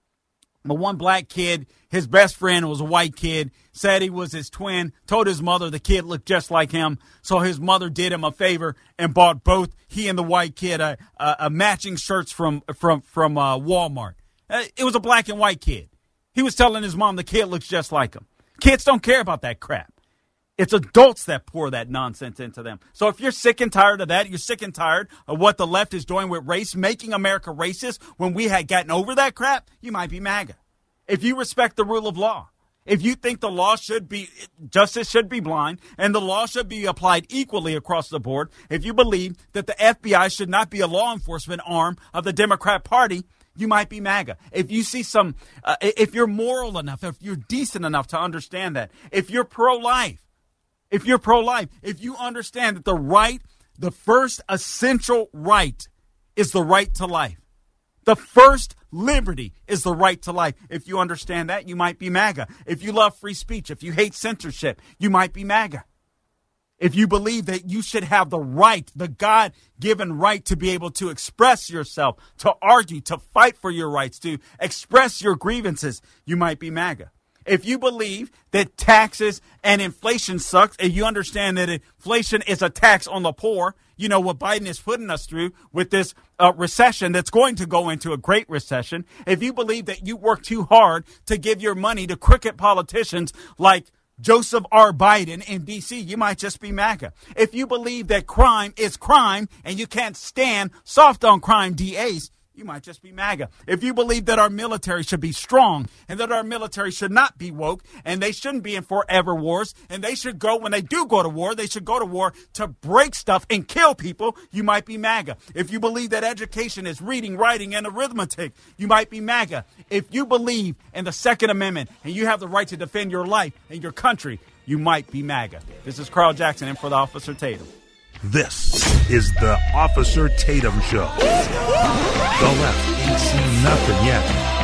But one black kid, his best friend was a white kid, said he was his twin, told his mother the kid looked just like him. So his mother did him a favor and bought both he and the white kid a matching shirts from Walmart. It was a black and white kid. He was telling his mom the kid looks just like him. Kids don't care about that crap. It's adults that pour that nonsense into them. So if you're sick and tired of that, you're sick and tired of what the left is doing with race, making America racist when we had gotten over that crap, you might be MAGA. If you respect the rule of law, if you think the law should be, justice should be blind, and the law should be applied equally across the board, if you believe that the FBI should not be a law enforcement arm of the Democrat Party, you might be MAGA. If you see if you're moral enough, if you're decent enough to understand that, if you're pro-life, if you understand that the first essential right is the right to life. The first liberty is the right to life. If you understand that, you might be MAGA. If you love free speech, if you hate censorship, you might be MAGA. If you believe that you should have the right, the God-given right to be able to express yourself, to argue, to fight for your rights, to express your grievances, you might be MAGA. If you believe that taxes and inflation sucks, and you understand that inflation is a tax on the poor, you know what Biden is putting us through with this recession that's going to go into a great recession. If you believe that you work too hard to give your money to crooked politicians like Joseph R. Biden in D.C., you might just be MAGA. If you believe that crime is crime and you can't stand soft on crime DAs, you might just be MAGA. If you believe that our military should be strong and that our military should not be woke and they shouldn't be in forever wars and they should go, when they do go to war, they should go to war to break stuff and kill people, you might be MAGA. If you believe that education is reading, writing, and arithmetic, you might be MAGA. If you believe in the Second Amendment and you have the right to defend your life and your country, you might be MAGA. This is Carl Jackson in for the Officer Tatum. This is the Officer Tatum Show. The left ain't seen nothing yet.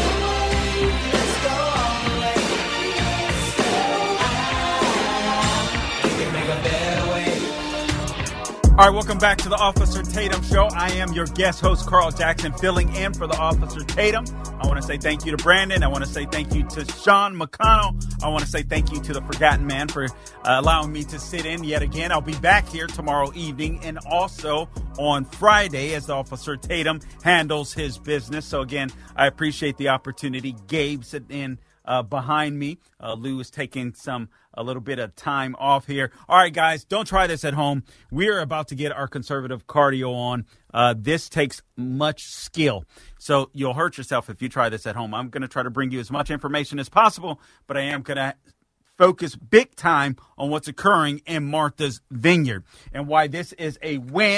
All right, welcome back to the Officer Tatum Show. I am your guest host, Carl Jackson, filling in for the Officer Tatum. I want to say thank you to Brandon. I want to say thank you to Sean McConnell. I want to say thank you to the Forgotten Man for allowing me to sit in yet again. I'll be back here tomorrow evening and also on Friday as the Officer Tatum handles his business. So, again, I appreciate the opportunity. Gabe sitting in behind me. Lou is taking a little bit of time off here. All right, guys, don't try this at home. We're about to get our conservative cardio on. This takes much skill, so you'll hurt yourself if you try this at home. I'm going to try to bring you as much information as possible, but I am going to focus big time on what's occurring in Martha's Vineyard and why this is a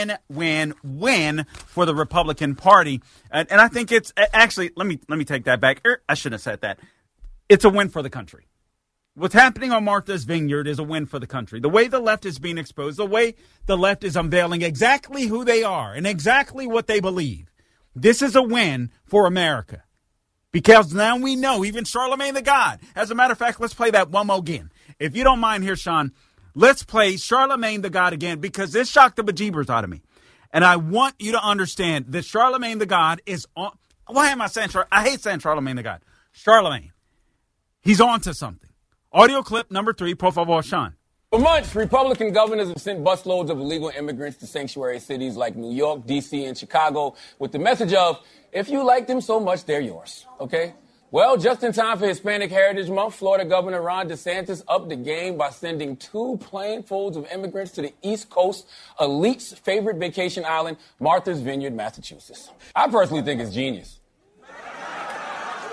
win-win-win for the Republican Party. And I think it's actually, let me take that back. I shouldn't have said that. It's a win for the country. What's happening on Martha's Vineyard is a win for the country. The way the left is being exposed, the way the left is unveiling exactly who they are and exactly what they believe. This is a win for America. Because now we know, even Charlemagne the God. As a matter of fact, let's play that one more again. If you don't mind here, Sean, let's play Charlemagne the God again because this shocked the bejeebers out of me. And I want you to understand that Charlemagne the God is on. Why am I saying I hate saying Charlemagne the God. Charlemagne. He's on to something. Audio clip number 3, por favor, Sean. For months, Republican governors have sent busloads of illegal immigrants to sanctuary cities like New York, D.C., and Chicago with the message of, if you like them so much, they're yours. Okay? Well, just in time for Hispanic Heritage Month, Florida Governor Ron DeSantis upped the game by sending 2 planefuls of immigrants to the East Coast elite's favorite vacation island, Martha's Vineyard, Massachusetts. I personally think it's genius.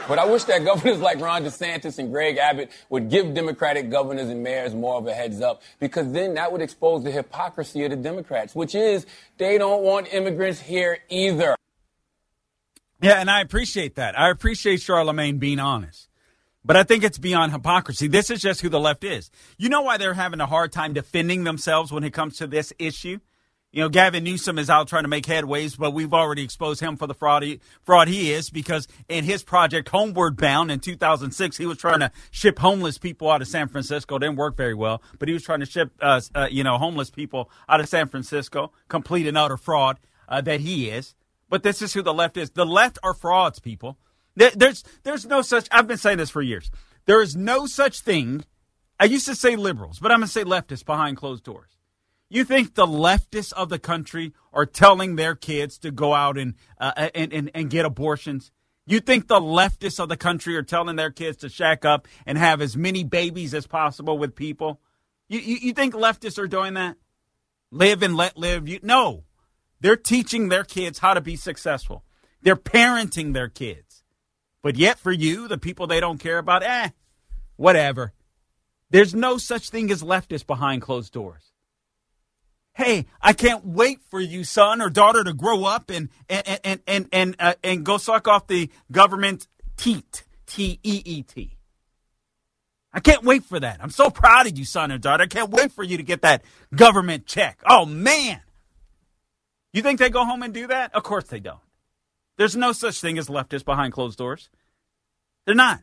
But I wish that governors like Ron DeSantis and Greg Abbott would give Democratic governors and mayors more of a heads up, because then that would expose the hypocrisy of the Democrats, which is they don't want immigrants here either. Yeah, and I appreciate that. I appreciate Charlamagne being honest. But I think it's beyond hypocrisy. This is just who the left is. You know why they're having a hard time defending themselves when it comes to this issue? You know, Gavin Newsom is out trying to make headways, but we've already exposed him for the fraud he is, because in his project Homeward Bound in 2006, he was trying to ship homeless people out of San Francisco. Didn't work very well, but he was trying to ship, homeless people out of San Francisco. Complete and utter fraud that he is. But this is who the left is. The left are frauds, people. There's no such, I've been saying this for years. There is no such thing. I used to say liberals, but I'm going to say leftists behind closed doors. You think the leftists of the country are telling their kids to go out and get abortions? You think the leftists of the country are telling their kids to shack up and have as many babies as possible with people? You think leftists are doing that? Live and let live? No. They're teaching their kids how to be successful. They're parenting their kids. But yet for you, the people they don't care about, whatever. There's no such thing as leftists behind closed doors. Hey, I can't wait for you, son or daughter, to grow up and go suck off the government teat, T-E-E-T. I can't wait for that. I'm so proud of you, son or daughter. I can't wait for you to get that government check. Oh, man. You think they go home and do that? Of course they don't. There's no such thing as leftists behind closed doors. They're not.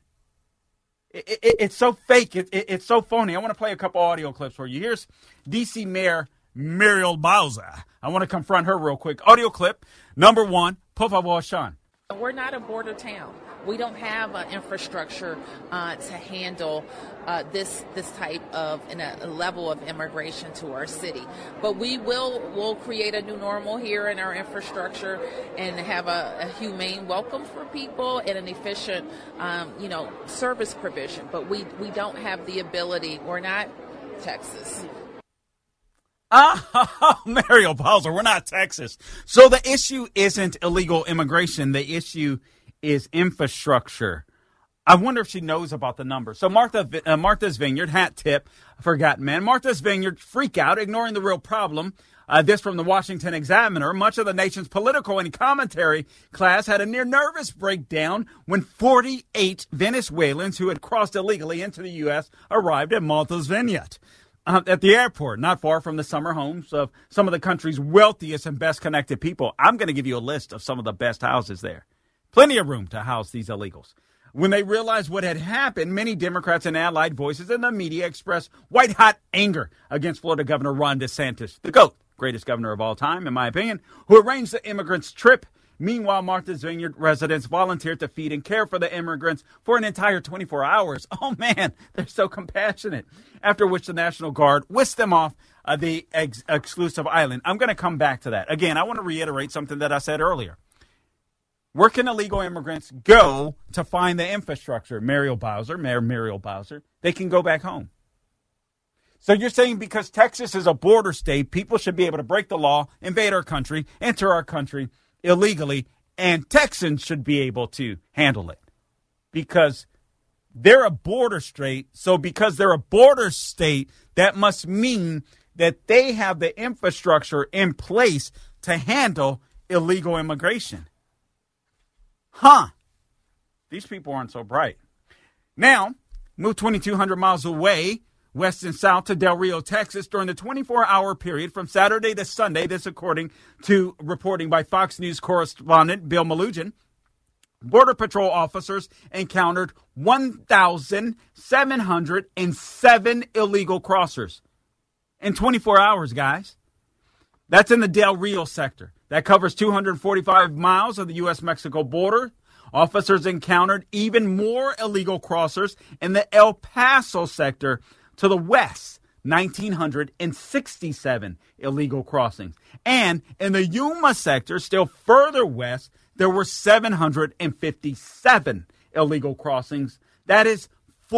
It's so fake. It's so phony. I want to play a couple audio clips for you. Here's D.C. Mayor Muriel Bowser. I want to confront her real quick. Audio clip number 1. Por favor, Sean. We're not a border town. We don't have an infrastructure to handle this type of a level of immigration to our city. But we'll create a new normal here in our infrastructure and have a humane welcome for people and an efficient, service provision. But we don't have the ability. We're not Texas. Muriel Bowser, we're not Texas. So the issue isn't illegal immigration. The issue is infrastructure. I wonder if she knows about the numbers. So Martha's Vineyard, hat tip, forgotten man. Martha's Vineyard freak out, ignoring the real problem. This from the Washington Examiner. Much of the nation's political and commentary class had a near nervous breakdown when 48 Venezuelans who had crossed illegally into the U.S. arrived at Martha's Vineyard. At the airport, not far from the summer homes of some of the country's wealthiest and best connected people. I'm going to give you a list of some of the best houses there. Plenty of room to house these illegals. When they realized what had happened, many Democrats and allied voices in the media expressed white-hot anger against Florida Governor Ron DeSantis, the GOAT, greatest governor of all time, in my opinion, who arranged the immigrants' trip. Meanwhile, Martha's Vineyard residents volunteered to feed and care for the immigrants for an entire 24 hours. Oh, man, they're so compassionate. After which the National Guard whisked them off the exclusive island. I'm going to come back to that. Again, I want to reiterate something that I said earlier. Where can illegal immigrants go to find the infrastructure? Mayor Muriel Bowser, they can go back home. So you're saying because Texas is a border state, people should be able to break the law, invade our country, enter our country illegally, and Texans should be able to handle it because they're a border state. So because they're a border state, that must mean that they have the infrastructure in place to handle illegal immigration. These people aren't so bright. Now, move 2,200 miles away, west and south to Del Rio, Texas, during the 24-hour period from Saturday to Sunday. This according to reporting by Fox News correspondent Bill Melugin. Border Patrol officers encountered 1,707 illegal crossers in 24 hours, guys. That's in the Del Rio sector. That covers 245 miles of the U.S.-Mexico border. Officers encountered even more illegal crossers in the El Paso sector to the west, 1,967 illegal crossings. And in the Yuma sector, still further west, there were 757 illegal crossings. That is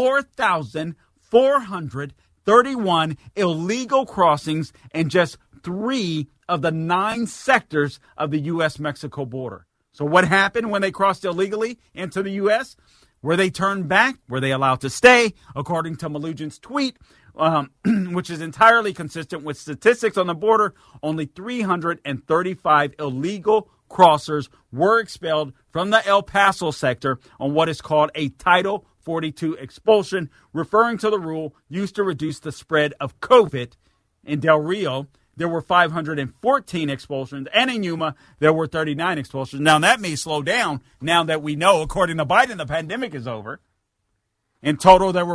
4,431 illegal crossings in just 3 of the 9 sectors of the U.S.-Mexico border. So what happened when they crossed illegally into the U.S.? Were they turned back? Were they allowed to stay? According to Mnuchin's tweet, which is entirely consistent with statistics on the border, only 335 illegal crossers were expelled from the El Paso sector on what is called a Title 42 expulsion, referring to the rule used to reduce the spread of COVID. In Del Rio, there were 514 expulsions, and in Yuma, there were 39 expulsions. Now, that may slow down now that we know, according to Biden, the pandemic is over. In total, there were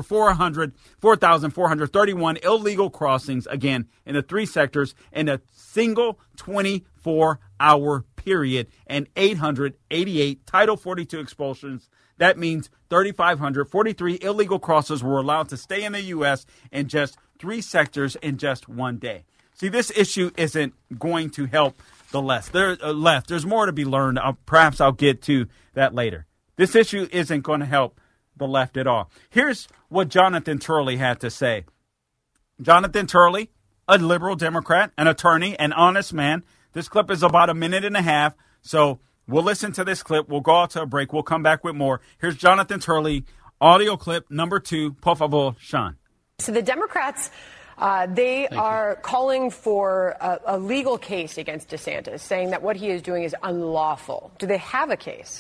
4,431 illegal crossings, again, in the three sectors in a single 24-hour period, and 888 Title 42 expulsions. That means 3,543 illegal crossers were allowed to stay in the U.S. in just three sectors in just one day. See, this issue isn't going to help the left. There's more to be learned. Perhaps I'll get to that later. This issue isn't going to help the left at all. Here's what Jonathan Turley had to say. Jonathan Turley, a liberal Democrat, an attorney, an honest man. This clip is about a minute and a half, so we'll listen to this clip. We'll go out to a break. We'll come back with more. Here's Jonathan Turley, audio clip number 2. Por favor, Sean. So the Democrats, they are calling for a legal case against DeSantis, saying that what he is doing is unlawful. Do they have a case?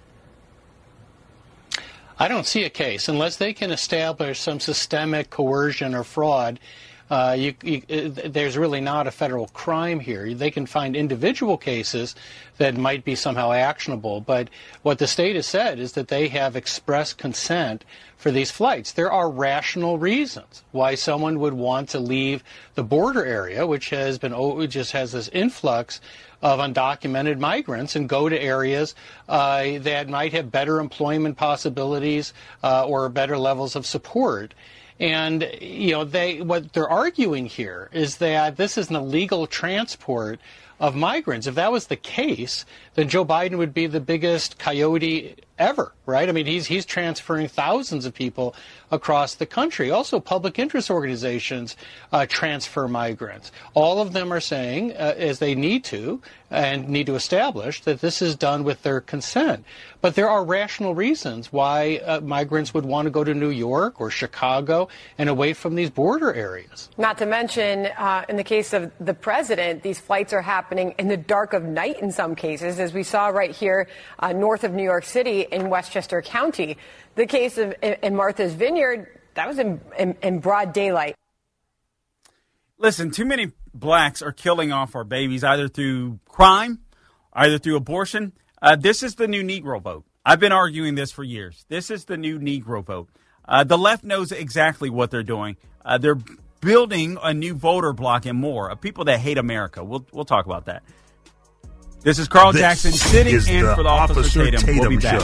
I don't see a case unless they can establish some systemic coercion or fraud. There's really not a federal crime here. They can find individual cases that might be somehow actionable, but what the state has said is that they have expressed consent for these flights. There are rational reasons why someone would want to leave the border area, which has this influx of undocumented migrants, and go to areas that might have better employment possibilities or better levels of support. And, what they're arguing here is that this is an illegal transport of migrants. If that was the case, then Joe Biden would be the biggest coyote ever, right? I mean, he's transferring thousands of people across the country. Also, public interest organizations transfer migrants. All of them are saying, as they need to establish, that this is done with their consent. But there are rational reasons why migrants would want to go to New York or Chicago and away from these border areas. Not to mention, in the case of the president, these flights are happening in the dark of night in some cases, as we saw right here north of New York City in Westchester County. The case of in Martha's Vineyard, that was in broad daylight. Listen, too many blacks are killing off our babies, either through crime, either through abortion. This is the new Negro vote. I've been arguing this for years. This is the new Negro vote. The left knows exactly what they're doing. They're building a new voter bloc and more of people that hate America. We'll talk about that. This is Carl Jackson sitting in for the Officer Tatum. We'll be back.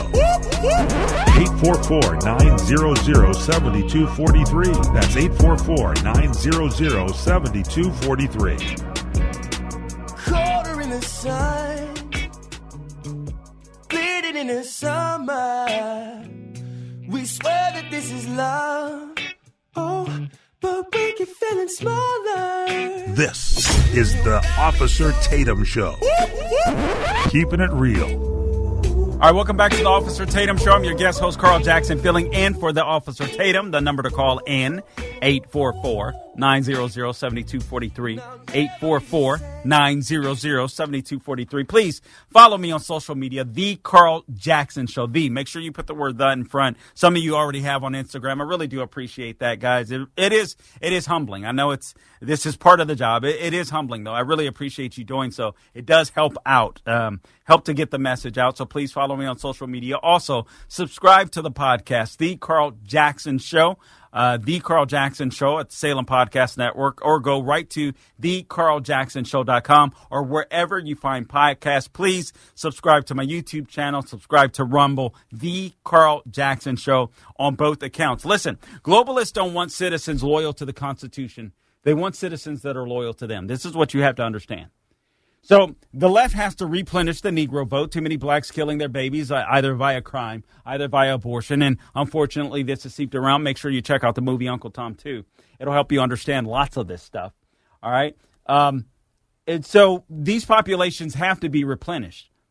844-900-7243. That's 844-900-7243. Quarter in the sun, bleeding in the summer. We swear that this is love. Oh, but we keep feeling smaller. This is the Officer Tatum Show. Keeping it real. All right, welcome back to the Officer Tatum Show. I'm your guest host, Carl Jackson, filling in for the Officer Tatum. The number to call in, 844-900-7243, 844-900-7243. Please follow me on social media, The Carl Jackson Show. Make sure you put the word "the" in front. Some of you already have on Instagram. I really do appreciate that, guys. It is humbling. I know this is part of the job. It is humbling, though. I really appreciate you doing so. It does help out, help to get the message out. So please follow me on social media. Also, subscribe to the podcast, The Carl Jackson Show. The Carl Jackson Show at the Salem Podcast Network, or go right to thecarljacksonshow.com or wherever you find podcasts. Please subscribe to my YouTube channel, subscribe to Rumble, The Carl Jackson Show on both accounts. Listen, globalists don't want citizens loyal to the Constitution. They want citizens that are loyal to them. This is what you have to understand. So the left has to replenish the Negro vote. Too many blacks killing their babies, either via crime, either via abortion. And unfortunately, this is seeped around. Make sure you check out the movie Uncle Tom 2. It'll help you understand lots of this stuff. All right. And so these populations have to be replenished.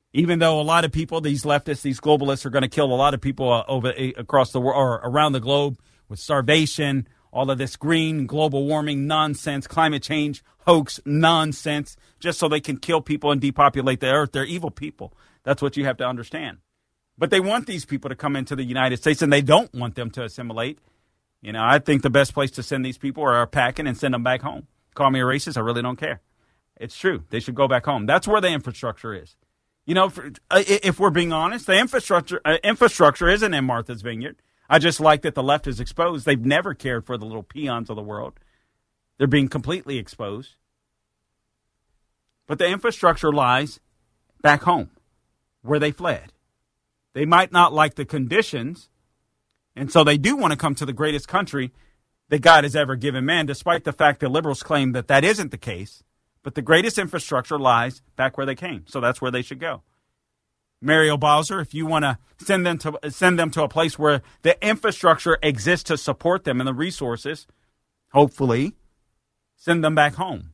Even though a lot of people, these leftists, these globalists, are going to kill a lot of people across the world or around the globe with starvation, all of this green, global warming nonsense, climate change hoax nonsense, just so they can kill people and depopulate the earth. They're evil people. That's what you have to understand. But they want these people to come into the United States, and they don't want them to assimilate. You know, I think the best place to send these people are packing and send them back home. Call me a racist. I really don't care. It's true. They should go back home. That's where the infrastructure is. You know, if we're being honest, the infrastructure isn't in Martha's Vineyard. I just like that the left is exposed. They've never cared for the little peons of the world. They're being completely exposed. But the infrastructure lies back home, where they fled. They might not like the conditions, and so they do want to come to the greatest country that God has ever given man, despite the fact that liberals claim that that isn't the case. But the greatest infrastructure lies back where they came, so that's where they should go. Mario Bowser, if you want to send them to a place where the infrastructure exists to support them and the resources, hopefully, send them back home.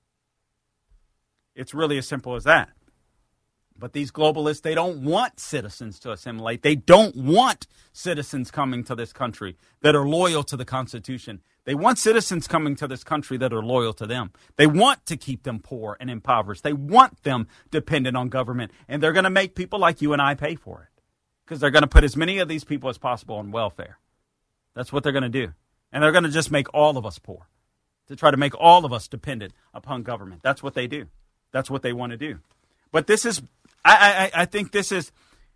It's really as simple as that. But these globalists, they don't want citizens to assimilate. They don't want citizens coming to this country that are loyal to the Constitution. They want citizens coming to this country that are loyal to them. They want to keep them poor and impoverished. They want them dependent on government. And they're going to make people like you and I pay for it, because they're going to put as many of these people as possible on welfare. That's what they're going to do. And they're going to just make all of us poor, to try to make all of us dependent upon government. That's what they do. That's what they want to do. But this is, I think this is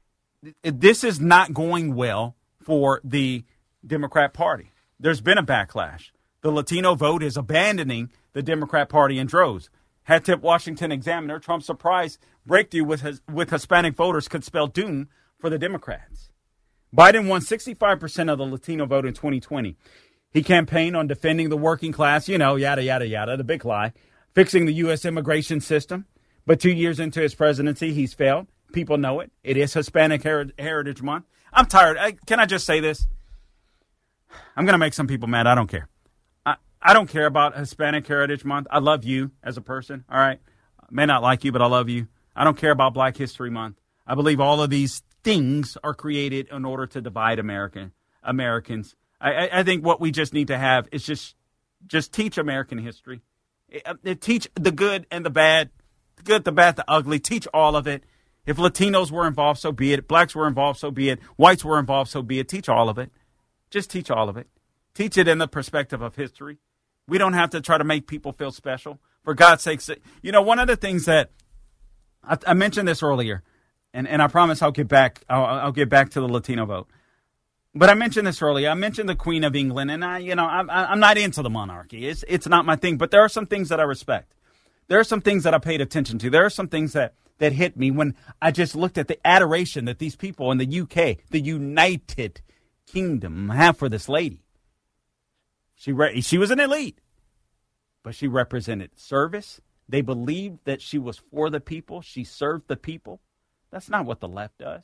not going well for the Democrat Party. There's been a backlash. The Latino vote is abandoning the Democrat Party in droves. Hat-tip Washington Examiner, Trump's surprise breakthrough with Hispanic voters could spell doom for the Democrats. Biden won 65% of the Latino vote in 2020. He campaigned on defending the working class, yada, yada, yada, the big lie, fixing the U.S. immigration system. But 2 years into his presidency, he's failed. People know it. It is Hispanic Heritage Month. I'm tired. Can I just say this? I'm going to make some people mad. I don't care. I don't care about Hispanic Heritage Month. I love you as a person, all right? I may not like you, but I love you. I don't care about Black History Month. I believe all of these things are created in order to divide Americans. I think what we just need to have is just teach American history. Teach the good and the bad, the good, the bad, the ugly. Teach all of it. If Latinos were involved, so be it. Blacks were involved, so be it. Whites were involved, so be it. Teach all of it. Just teach all of it. Teach it in the perspective of history. We don't have to try to make people feel special. For God's sake, one of the things that I mentioned this earlier, and I promise I'll get back. I'll get back to the Latino vote. But I mentioned this earlier. I mentioned the Queen of England, and I'm not into the monarchy. It's not my thing. But there are some things that I respect. There are some things that I paid attention to. There are some things that hit me when I just looked at the adoration that these people in the UK, the United Kingdom, have for this lady. She was an elite, but she represented service. They believed that she was for the people. She served the people. That's not what the left does.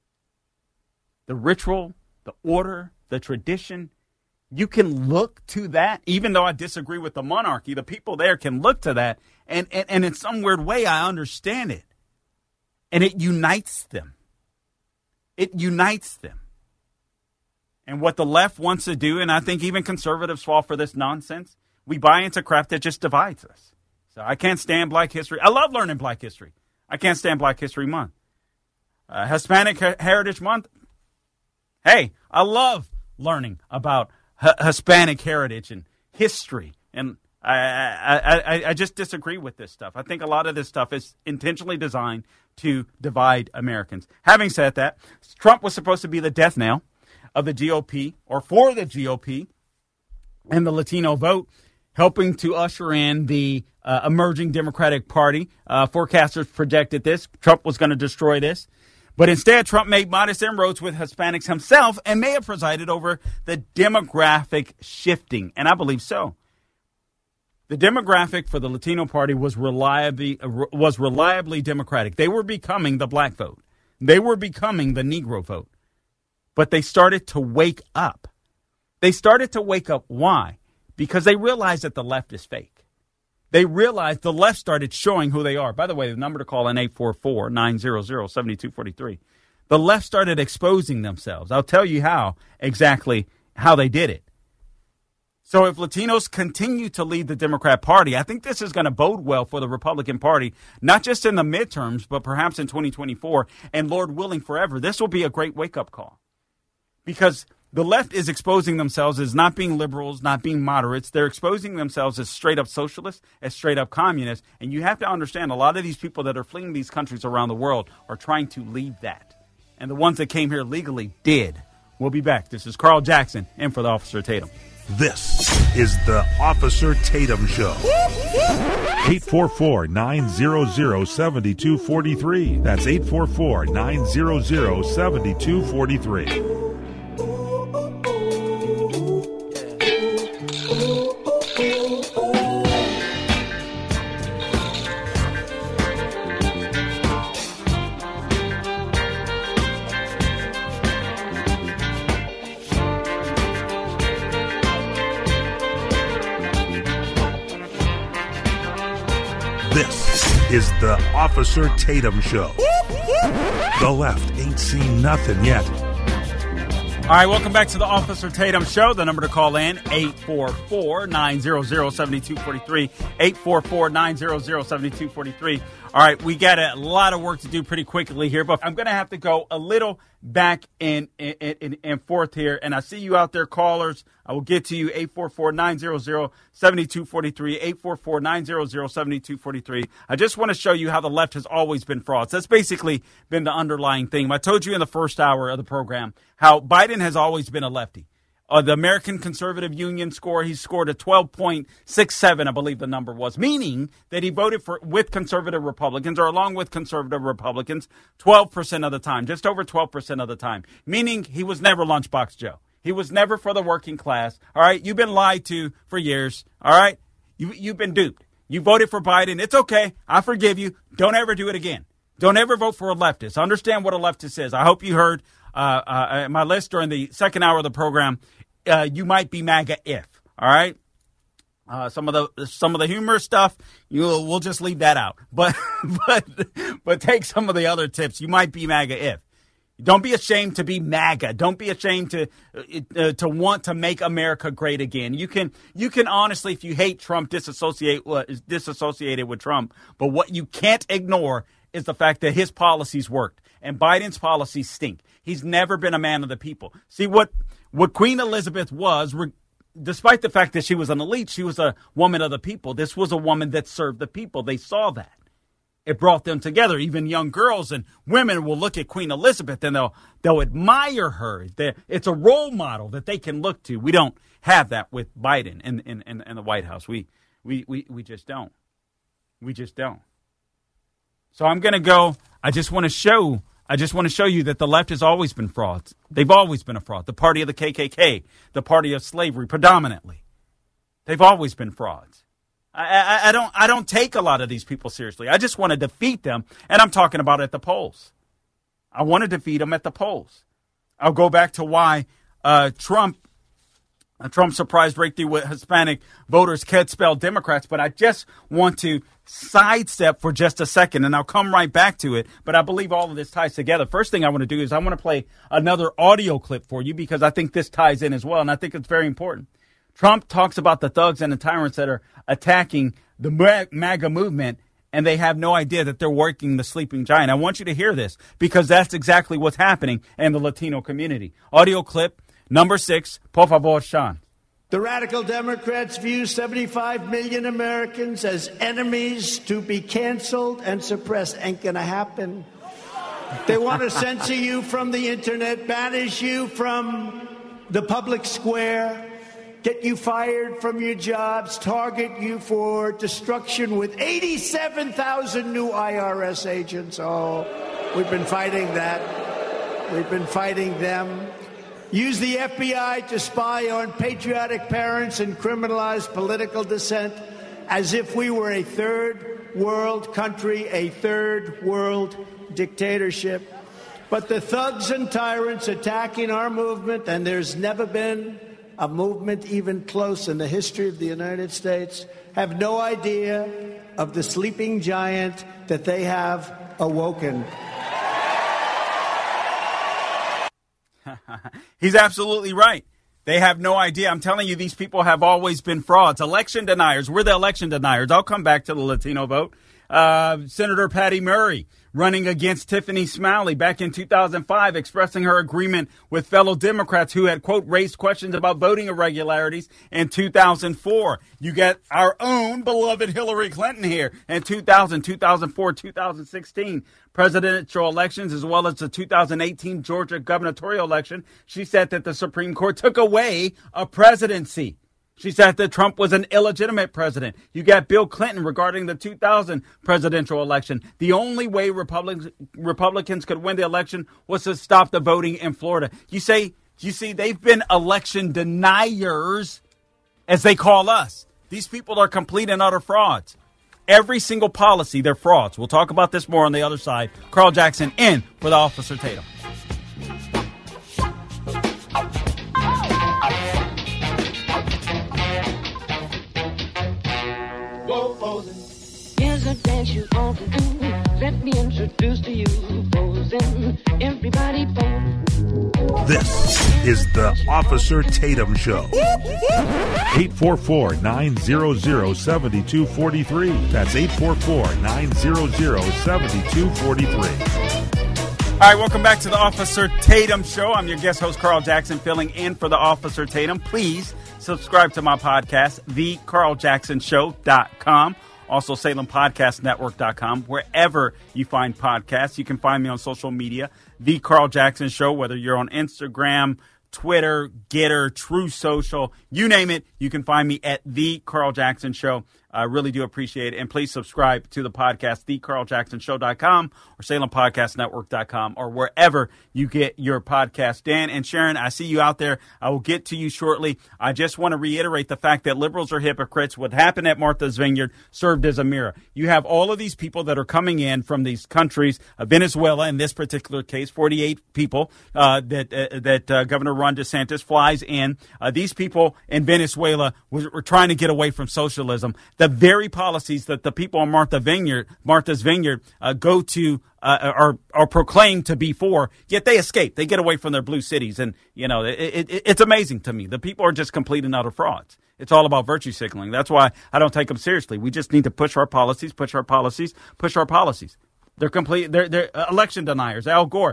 The ritual, the order, the tradition, you can look to that. Even though I disagree with the monarchy, the people there can look to that. And in some weird way, I understand it. And it unites them. It unites them. And what the left wants to do, and I think even conservatives fall for this nonsense, we buy into crap that just divides us. So I can't stand Black history. I love learning Black history. I can't stand Black History Month. Hispanic Heritage Month. Hey, I love learning about Hispanic heritage and history. And I just disagree with this stuff. I think a lot of this stuff is intentionally designed to divide Americans. Having said that, Trump was supposed to be the death knell of the GOP, or for the GOP and the Latino vote, helping to usher in the emerging Democratic Party. Forecasters projected this. Trump was going to destroy this. But instead, Trump made modest inroads with Hispanics himself and may have presided over the demographic shifting. And I believe so. The demographic for the Latino Party was reliably Democratic. They were becoming the Black vote. They were becoming the Negro vote. But they started to wake up. They started to wake up. Why? Because they realized that the left is fake. They realized the left started showing who they are. By the way, the number to call in 844-900-7243. The left started exposing themselves. I'll tell you exactly how they did it. So if Latinos continue to lead the Democrat Party, I think this is going to bode well for the Republican Party, not just in the midterms, but perhaps in 2024, and Lord willing, forever. This will be a great wake-up call because the left is exposing themselves as not being liberals, not being moderates. They're exposing themselves as straight-up socialists, as straight-up communists, and you have to understand a lot of these people that are fleeing these countries around the world are trying to leave that, and the ones that came here legally did. We'll be back. This is Carl Jackson, in for the Officer Tatum. This is the Officer Tatum Show. 844-900-7243. That's 844-900-7243. This is the Officer Tatum Show. The left ain't seen nothing yet. All right, welcome back to the Officer Tatum Show. The number to call in, 844-900-7243, 844-900-7243. All right, we got a lot of work to do pretty quickly here, but I'm going to have to go a little back and forth here. And I see you out there, callers. I will get to you, 844-900-7243, 844-900-7243. I just want to show you how the left has always been frauds. That's basically been the underlying theme. I told you in the first hour of the program how Biden has always been a lefty. The American Conservative Union score, he scored a 12.67, I believe the number was, meaning that he voted with conservative Republicans or along with conservative Republicans 12% of the time, just over 12% of the time, meaning he was never Lunchbox Joe. He was never for the working class. All right, you've been lied to for years. All right, you've been duped. You voted for Biden. It's okay. I forgive you. Don't ever do it again. Don't ever vote for a leftist. Understand what a leftist is. I hope you heard my list during the second hour of the program. You might be MAGA if, all right? Some of the humorous stuff, we'll just leave that out. But take some of the other tips. You might be MAGA if. Don't be ashamed to be MAGA. Don't be ashamed to want to make America great again. You can honestly, if you hate Trump, disassociate with Trump. But what you can't ignore is the fact that his policies worked and Biden's policies stink. He's never been a man of the people. See what Queen Elizabeth was, despite the fact that she was an elite, she was a woman of the people. This was a woman that served the people. They saw that. It brought them together. Even young girls and women will look at Queen Elizabeth and they'll admire her. It's a role model that they can look to. We don't have that with Biden in the White House. We just don't. We just don't. So I'm going to go. I just want to show you that the left has always been frauds. They've always been a fraud. The party of the KKK, the party of slavery, predominantly. They've always been frauds. I don't take a lot of these people seriously. I just want to defeat them, and I'm talking about at the polls. I want to defeat them at the polls. I'll go back to why Trump's surprise breakthrough with Hispanic voters can't spell Democrats, but I just want to sidestep for just a second, and I'll come right back to it, but I believe all of this ties together. First thing I want to do is I want to play another audio clip for you because I think this ties in as well, and I think it's very important. Trump talks about the thugs and the tyrants that are attacking the MAGA movement, and they have no idea that they're working the sleeping giant. I want you to hear this because that's exactly what's happening in the Latino community. Audio clip number 6, por favor, Sean. The radical Democrats view 75 million Americans as enemies to be canceled and suppressed. Ain't gonna happen. They want to censor you from the internet, banish you from the public square, get you fired from your jobs, target you for destruction with 87,000 new IRS agents. Oh, we've been fighting that. We've been fighting them. Use the FBI to spy on patriotic parents and criminalize political dissent as if we were a third world country, a third world dictatorship. But the thugs and tyrants attacking our movement, and there's never been a movement even close in the history of the United States, have no idea of the sleeping giant that they have awoken. He's absolutely right. They have no idea. I'm telling you, these people have always been frauds. Election deniers. We're the election deniers. I'll come back to the Latino vote. Senator Patty Murray running against Tiffany Smiley back in 2005, expressing her agreement with fellow Democrats who had, quote, raised questions about voting irregularities in 2004. You get our own beloved Hillary Clinton here in 2000, 2004, 2016 presidential elections, as well as the 2018 Georgia gubernatorial election. She said that the Supreme Court took away a presidency. She said that Trump was an illegitimate president. You got Bill Clinton regarding the 2000 presidential election. The only way Republicans could win the election was to stop the voting in Florida. You see, they've been election deniers, as they call us. These people are complete and utter frauds. Every single policy, they're frauds. We'll talk about this more on the other side. Carl Jackson in for the Officer Tatum. Here's a dance you ought to do. Let me introduce to you posing. Everybody pose. This is the Officer Tatum Show. 844-900-7243. That's 844-900-7243. All right, welcome back to the Officer Tatum Show. I'm your guest host, Carl Jackson, filling in for the Officer Tatum. Please subscribe to my podcast, thecarljacksonshow.com. Also, SalemPodcastNetwork.com. Wherever you find podcasts, you can find me on social media, The Carl Jackson Show, whether you're on Instagram, Twitter, Getter, True Social, you name it, you can find me at The Carl Jackson Show. I really do appreciate it. And please subscribe to the podcast, thecarljacksonshow.com or SalemPodcastNetwork.com or wherever you get your podcast. Dan and Sharon, I see you out there. I will get to you shortly. I just want to reiterate the fact that liberals are hypocrites. What happened at Martha's Vineyard served as a mirror. You have all of these people that are coming in from these countries, Venezuela in this particular case, 48 people that Governor Ron DeSantis flies in. These people in Venezuela were trying to get away from socialism. The very policies that the people on Martha's Vineyard go to are proclaimed to be for, yet they escape. They get away from their blue cities. And, you know, it's amazing to me. The people are just complete and utter frauds. It's all about virtue signaling. That's why I don't take them seriously. We just need to push our policies. They're complete. They're election deniers. Al Gore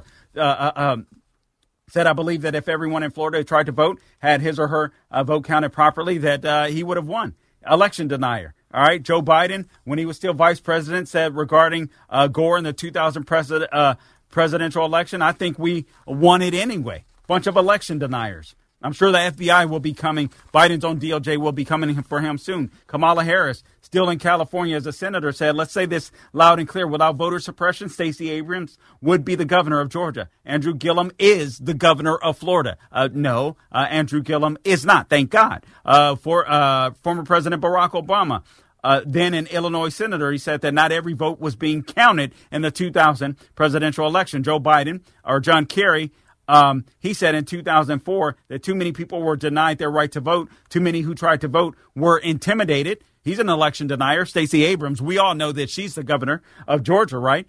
said, I believe that if everyone in Florida who tried to vote had his or her vote counted properly, that he would have won. Election denier. All right. Joe Biden, when he was still vice president, said regarding Gore in the 2000 presidential election, I think we won it anyway. Bunch of election deniers. I'm sure the FBI will be coming. Biden's own DOJ will be coming for him soon. Kamala Harris, still in California as a senator, said, let's say this loud and clear. Without voter suppression, Stacey Abrams would be the governor of Georgia. Andrew Gillum is the governor of Florida. No, Andrew Gillum is not. Thank God. Former President Barack Obama, then an Illinois senator, he said that not every vote was being counted in the 2000 presidential election. Joe Biden or John Kerry, he said in 2004 that too many people were denied their right to vote. Too many who tried to vote were intimidated. He's an election denier. Stacey Abrams, we all know that she's the governor of Georgia, right?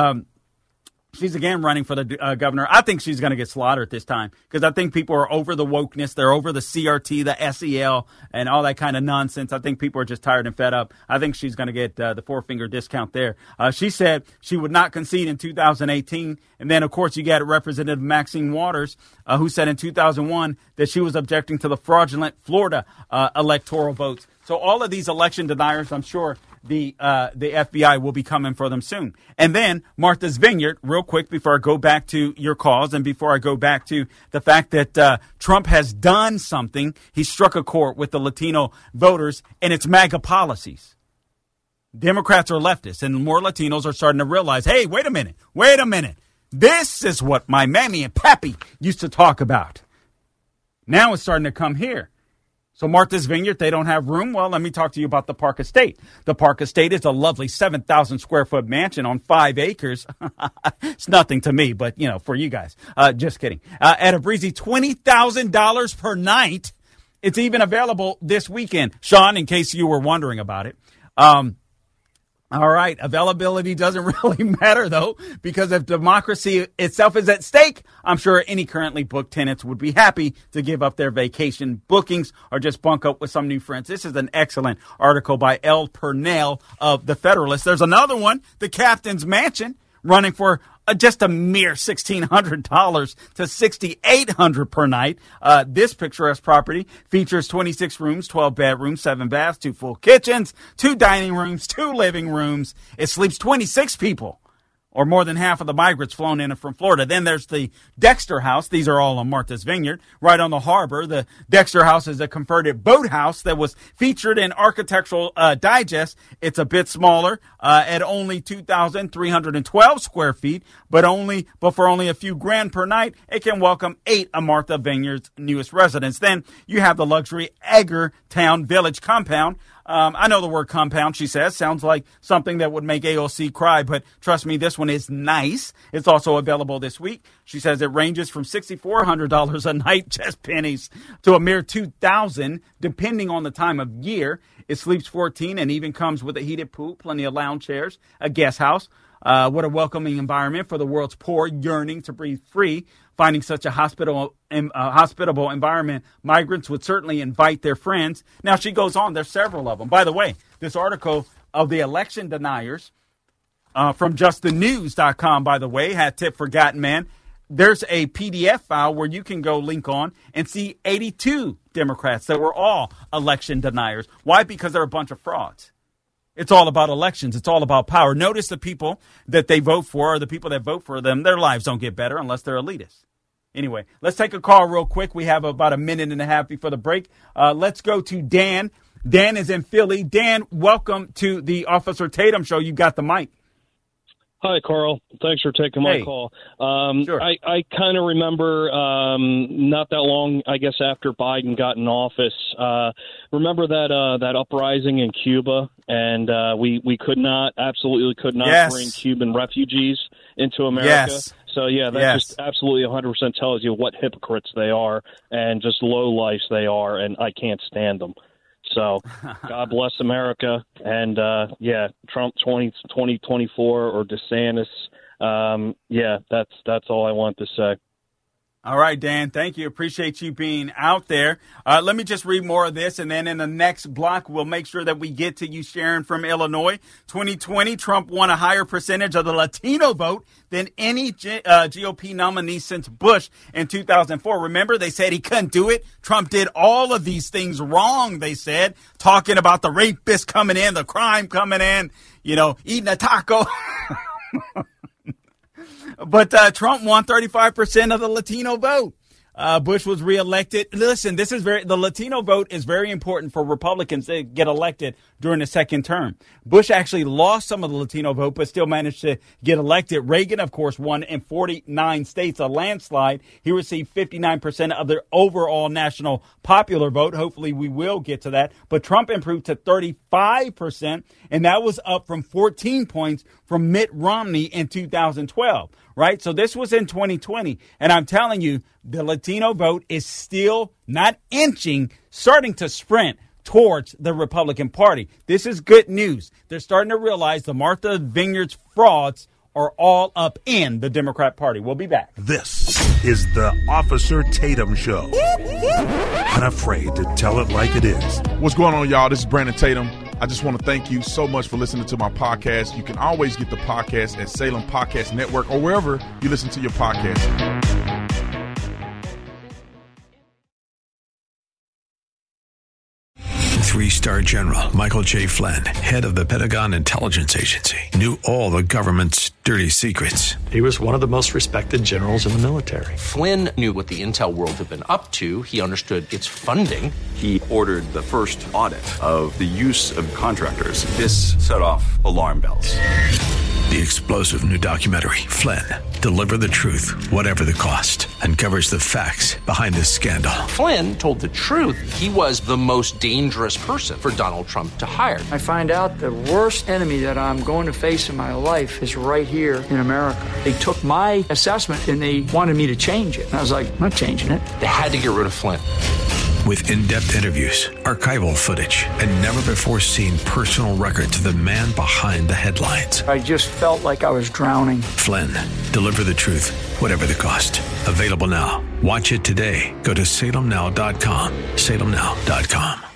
She's again running for the governor. I think she's going to get slaughtered this time because I think people are over the wokeness. They're over the CRT, the SEL, and all that kind of nonsense. I think people are just tired and fed up. I think she's going to get the four-finger discount there. She said she would not concede in 2018. And then, of course, you got Representative Maxine Waters, who said in 2001 that she was objecting to the fraudulent Florida electoral votes. So all of these election deniers, I'm sure, the FBI will be coming for them soon. And then Martha's Vineyard, real quick, before I go back to your cause and before I go back to the fact that Trump has done something. He struck a chord with the Latino voters and its MAGA policies. Democrats are leftists and more Latinos are starting to realize, hey, wait a minute. This is what my mammy and pappy used to talk about. Now it's starting to come here. So Martha's Vineyard, they don't have room. Well, let me talk to you about the Park Estate. The Park Estate is a lovely 7,000 square foot mansion on 5 acres. It's nothing to me, but, you know, for you guys. Just kidding. At a breezy $20,000 per night. It's even available this weekend. Sean, in case you were wondering about it. All right. Availability doesn't really matter, though, because if democracy itself is at stake, I'm sure any currently booked tenants would be happy to give up their vacation bookings or just bunk up with some new friends. This is an excellent article by Elle Purnell of The Federalist. There's another one, The Captain's Mansion, running for just a mere $1,600 to $6,800 per night. This picturesque property features 26 rooms, 12 bedrooms, 7 baths, 2 full kitchens, 2 dining rooms, 2 living rooms. It sleeps 26 people, or more than half of the migrants flown in from Florida. Then there's the Dexter House. These are all on Martha's Vineyard, right on the harbor. The Dexter House is a converted boathouse that was featured in Architectural Digest. It's a bit smaller at only 2,312 square feet, but for only a few grand per night, it can welcome 8 of Martha Vineyard's newest residents. Then you have the luxury Eggertown Village compound. I know the word compound, she says, sounds like something that would make AOC cry, but trust me, this one is nice. It's also available this week. She says it ranges from $6,400 a night, just pennies, to a mere $2,000, depending on the time of year. It sleeps 14 and even comes with a heated pool, plenty of lounge chairs, a guest house. What a welcoming environment for the world's poor yearning to breathe free. Finding such a hospitable environment, migrants would certainly invite their friends. Now, she goes on. There's several of them. By the way, this article of the election deniers from justthenews.com, by the way, had tip forgotten, man. There's a PDF file where you can go link on and see 82 Democrats that were all election deniers. Why? Because they're a bunch of frauds. It's all about elections. It's all about power. Notice the people that they vote for, or the people that vote for them, their lives don't get better unless they're elitists. Anyway, let's take a call real quick. We have about a minute and a half before the break. Let's go to Dan. Dan is in Philly. Dan, welcome to the Officer Tatum Show. You got the mic. Hi, Carl. Thanks for taking my call. Sure. I kind of remember not that long, I guess, after Biden got in office. Remember that uprising in Cuba, and we absolutely could not bring Cuban refugees into America. Yes. So, yeah, that just absolutely 100% tells you what hypocrites they are and just lowlifes they are, and I can't stand them. So, God bless America. And, Trump 2024 or DeSantis. That's all I want to say. All right, Dan, thank you. Appreciate you being out there. Let me just read more of this, and then in the next block, we'll make sure that we get to you, Sharon from Illinois. 2020, Trump won a higher percentage of the Latino vote than any GOP nominee since Bush in 2004. Remember, they said he couldn't do it. Trump did all of these things wrong, they said, talking about the rapist coming in, the crime coming in, eating a taco. But Trump won 35% of the Latino vote. Bush was reelected. Listen, the Latino vote is very important for Republicans to get elected during the second term. Bush actually lost some of the Latino vote, but still managed to get elected. Reagan, of course, won in 49 states, a landslide. He received 59% of the overall national popular vote. Hopefully we will get to that. But Trump improved to 35%, and that was up from 14 points from Mitt Romney in 2012. Right? So this was in 2020. And I'm telling you, the Latino vote is still not inching, starting to sprint towards the Republican Party. This is good news. They're starting to realize the Martha Vineyard's frauds are all up in the Democrat Party. We'll be back. This is the Officer Tatum Show. Unafraid to tell it like it is. What's going on, y'all? This is Brandon Tatum. I just want to thank you so much for listening to my podcast. You can always get the podcast at Salem Podcast Network or wherever you listen to your podcast. 3-star General Michael J. Flynn, head of the Pentagon Intelligence Agency, knew all the government's dirty secrets. He was one of the most respected generals in the military. Flynn knew what the intel world had been up to. He understood its funding. He ordered the first audit of the use of contractors. This set off alarm bells. The explosive new documentary, Flynn, Deliver the Truth, Whatever the Cost, uncovers the facts behind this scandal. Flynn told the truth. He was the most dangerous person for Donald Trump to hire. I find out the worst enemy that I'm going to face in my life is right here in America. They took my assessment and they wanted me to change it. And I was like, I'm not changing it. They had to get rid of Flynn. with in-depth interviews, archival footage, and never-before-seen personal records of the man behind the headlines. I just felt like I was drowning. Flynn, deliver the truth, whatever the cost. Available now. Watch it today. Go to salemnow.com. salemnow.com.